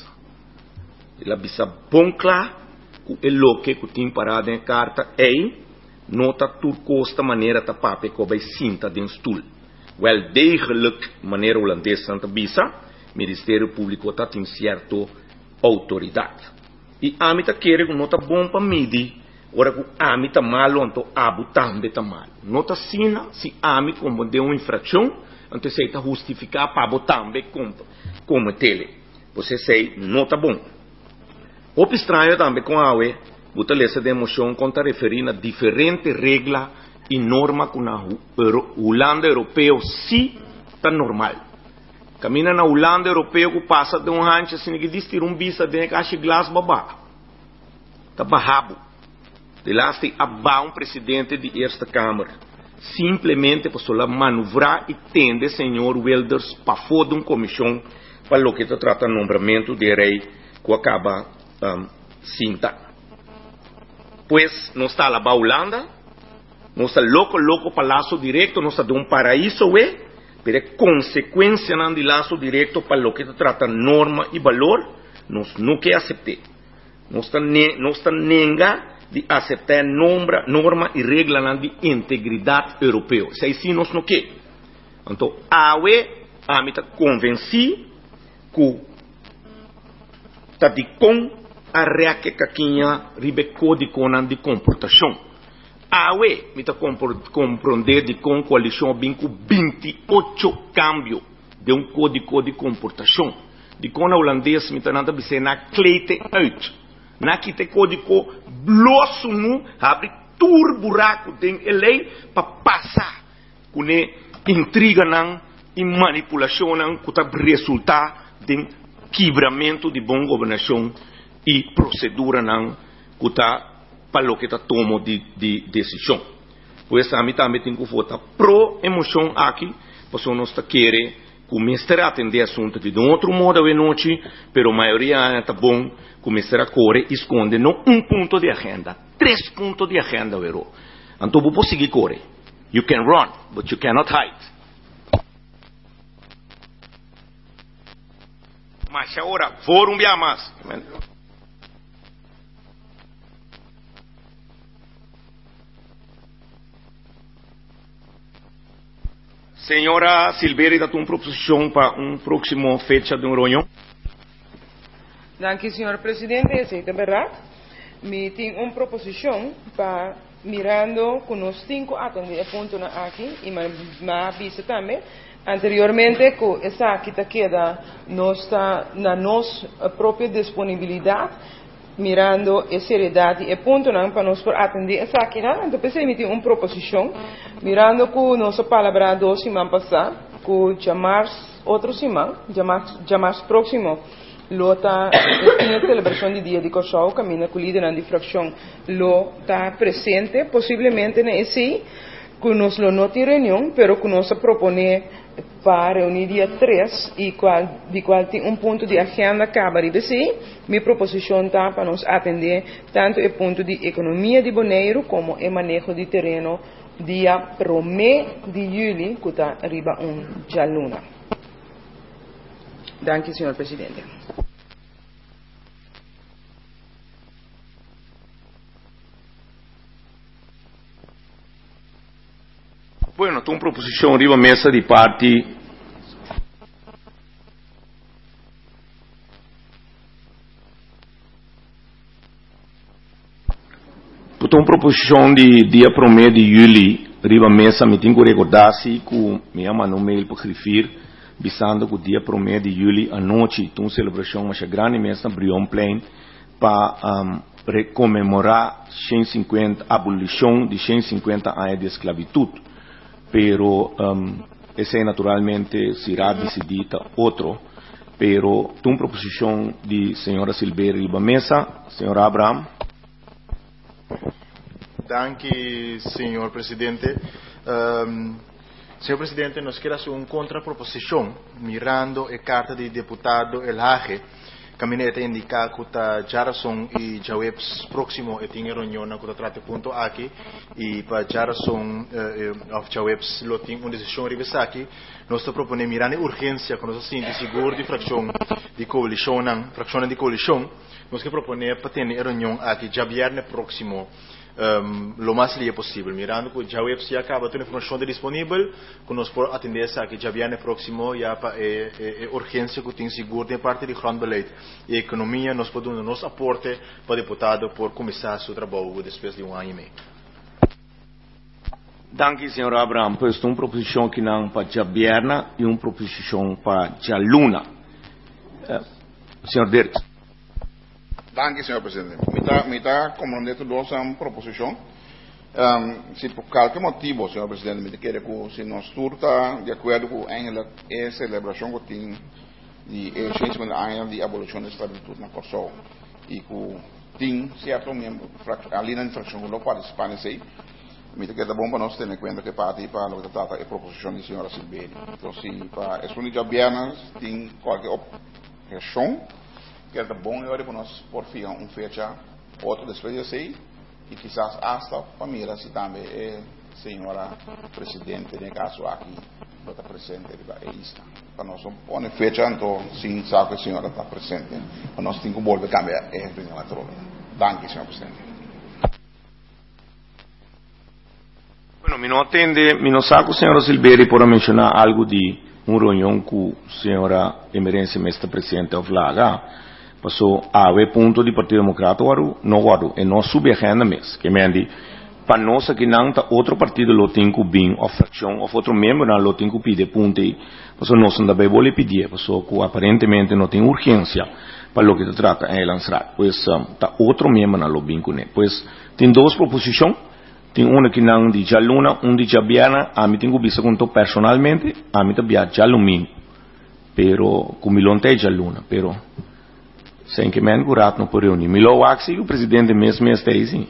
Ele bisa bom claro que o que que tem parado em carta é nota turcosta maneira ta pape que vai sinta den stoel. Wel degelijk maneira holandesa santa bisa, Ministério Público tá tem certo autoridade. E a mim tá querer nota bom para midi, ora que a mim tá malo então abu também tá malo. Nota sina se a mim como de uma infração, então se tá justificar para abu também como como tele. Você sei nota bom. O estranho também com a U E, você lê de emoção conta referir a diferente regra e norma que na Holanda europeu sim está normal. Camina na Holanda europeu que passa de um rancho assim que diz que um bisa de caixa glas babá. Está barrabo. De lá está abá um presidente de esta câmara. Simplesmente para só manobrar e tende senhor Wilders para fora de uma comissão para o que se trata de nombramento de rei que acaba Um, cinta. Pues não está lá para a Holanda, não está louco, louco para laço direto, não está de um paraíso, ué, pero é consequência não de laço direto para o que se trata norma e valor, nós não quer aceitar. Não está, ne, não está nenga de aceitar norma, norma e regra não de integridade europeu. Se assim nós não quer. Então, a ué, a mim está convencido que está de com a reaque caquinha ribe código de comportação. A U E me está compreender de com coalição binco vinte e oito câmbio de um código de comportação. De com a holandês me está nada bem na kleite uit. Na que te código blosso nu abre tur buraco den lei para passar com ne intriga nan e manipulação nan que tá resultar de quebramento de boa governação e procedura não que está para o que está tomo de, de decisão. Por isso, a mim também tem que votar pro emoção aqui, porque nós está querendo começar a atender assunto de outro modo de noite, pero a maioria está bom começar a correr e esconde não um ponto de agenda, três pontos de agenda, vero. Então, você pode seguir correr. You can run, but you cannot hide. Mas agora, for um dia mais. Senhora Silveira, dá uma proposição para um próximo fecha de uma reunião. Danke, senhor presidente. É verdade. Me tem uma proposição para mirando com os cinco atender pontos aqui e me avisa também. Anteriormente, que essa aqui está queda nossa na nossa própria disponibilidade, mirando a seriedade e ponto não para nós atender essa aqui, não? Então pensei emitir uma proposição, mirando que nossa palavra doce man passar, que chamar outro semana, já mais, já mais próximo, lota tinha celebração de dia de Kosovo, caminha com o líder da fração, lo está presente, possivelmente nesse, que nós não tem reunião, pero que nós propone para reunir dia três e qual, de qual tem um ponto de agenda acaba de dizer, minha proposição está para nós atender tanto o ponto de economia de Bonaire como o manejo de terreno dia primeiro de julho, que está arriba um jaluna. Danke, senhor presidente. Bueno, tem uma proposição arriba a mesa de parte tem uma proposição de dia primeiro de julho arriba a mesa, me tenho que recordar-se que me chama no mail para escrever, visando que o dia primeiro de julho à noite tem uma celebração mais grande mesa na Brion Plain para um, comemorar cento e cinquenta abolição de cento e cinquenta anos de esclavitud. Pero um, esse naturalmente será decidida outro. Pero tem uma proposição de senhora Silveira Riba Mesa, senhora Abraham. Danke, senhor presidente. Um, senhor presidente, nós queremos uma contraproposição, mirando a carta de deputado El Hage, caminheta indica que a Jarason e Jawebs próximo e tinha reunião que trata ponto aqui e para Jarason of Jawebs lo tem uma decisão revista aqui nós estamos propondo mirar a urgência quando nós assim de seguro de fração de coalição fração de coalição nós que proponer para ter reunião aqui já viernes próximo Um, lo mais livre possível, mirando que já o se acaba tendo informação disponível, que nós podemos atender essa que já viene próximo e a é, é, é urgência que tem seguro de parte de grondbeleid e economia, nós podemos nos aporte para deputado por começar seu trabalho depois de um ano e meio. Danke, senhor Abraham. Pois tem uma proposição que não para já vierna e uma proposição para já luna. Uh, senhor Dirk. Danke, senhor presidente. Me está compreendendo duas uma proposição. Um, se por qualquer motivo, senhor presidente, me quer que se nós está de acordo com a celebração que tem de cento anos de abolição da escravidão na Kosovo e que tem certo membro ali na infração que não participa nesse aí, me quer bom para nós ter em conta que parte para o que trata a proposição da senhora Silveira. Então, se para as unidades bianas tem qualquer questão que era bom e hora para nós por ficar um fecha outro depois de sei e quizás hasta para mira se também é senhora presidente no caso aqui está presente é isso para nós pôr fecha então sim sabe que a senhora está presente para nós tem que voltar cambiar é primeira troca. Danke, senhor presidente. Bueno, me não atende, me não sabe que a senhora Silveira para mencionar algo de uma reunião com a senhora emerência mestre presidente of Laga. Passou a ver ponto de Partido Democrata waru não waru e não sube agenda mesmo que me andi para nós aqui não tá outro partido lo tem que bem ou fração ou outro membro não lo tem que pedir ponto aí passou nós não deve vole pedir passou que aparentemente não tem urgência para o que se trata é lançar pois um, tá outro membro não lo bem com ele pois tem duas proposições tem uma que não de Jaluna um de Jabiana a mim tenho visto com personalmente a mim também Jalumim pero com milonte Jaluna pero sem que men curat não por reunir. Me lo axi o presidente mesmo está aí sim.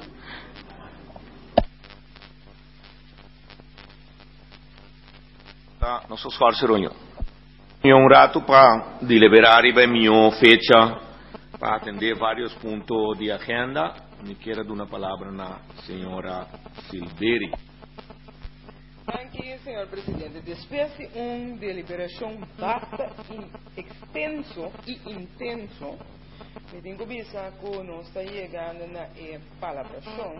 Tá, nosso esforço reunião. Tinha um rato para deliberar e ver minha fecha para atender vários pontos de agenda. Me quero dar uma palavra na senhora Silveira. Danke, senhor presidente. Depois de uma deliberação vasta, extenso e intenso, me tenho que pensar que nós estamos chegando na palabração,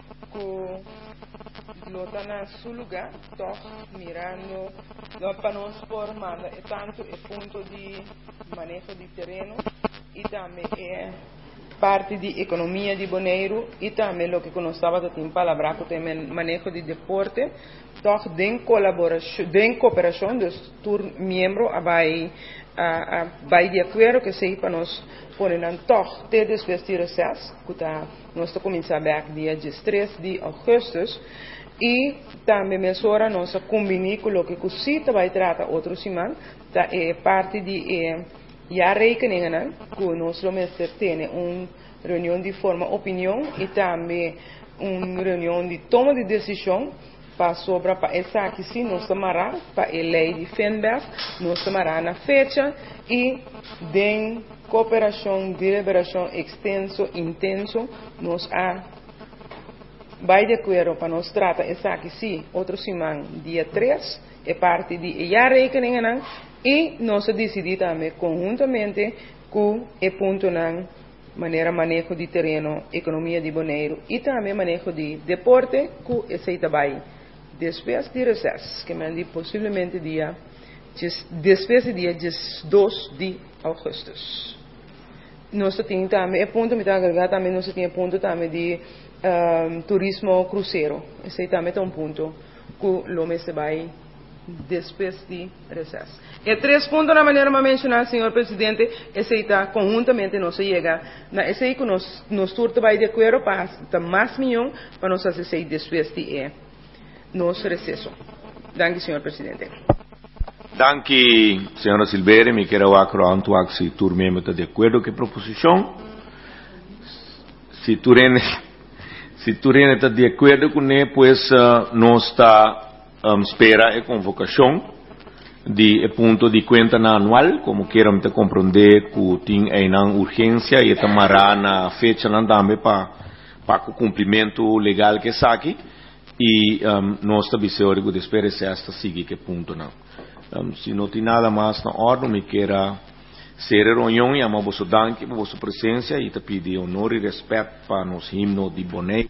que lo está na seu lugar, estou mirando, para nós formar tanto o ponto de manejo de terreno e também é parte de economia de Bonaire e também o que nós estávamos em palavra que tem manejo de deporte, toch de colaboração, de cooperação dos todos membros vai a vai de acordo que sei para nós porem toch ter depois de recesso que tá nós está começar back dia três de agosto e também mesora nós combinar com o que cosita vai tratar outra semana da é parte de é, já rekeningen que o nosso mestre tem uma reunião de forma opinião e também uma reunião de toma de decisão para sobre para essa aqui sim nós tomará para a lei de Fenberg nós tomará na fecha e de cooperação deliberação extenso intenso nós a vai de acordo para nós tratar essa aqui sim outro semana dia três é parte de já rekeningen e nós decidimos também conjuntamente com o ponto na maneira manejo de terreno, economia de boneiro e também manejo de deporte que esse trabalho depois de recesso, que me possivelmente dia depois do dia dois de agosto. Nós temos também, ponto me está agregado também, nós temos ponto também de um, turismo cruzeiro, esse também é um ponto que o mês vai depois de recesso. E três pontos na maneira de mencionar, senhor presidente, esse está conjuntamente nós chega, na esse aí que nós nós turto vai de acordo para mais milhão para nós fazer depois de nosso recesso. Danke, senhor presidente. Danke, senhora Silveira, me quero acroar se tu mesmo está de acordo com a proposição. Se tu se tu está de acordo com ele, pues uh, nós está um, espera a convocação de ponto de conta anual, como queiram te compreender que tem uma urgência e tomará na fecha também para para o cumprimento legal que está aqui e um, nós também se orgulho de esperar se esta siga que ponto não. Um, se não tem nada mais na ordem, me quero ser reunião e amar vosso danke por vossa presença e te pedir honor e respeito para nos himno de Boné.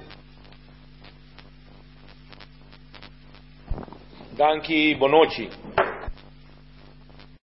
Danke, boa noite.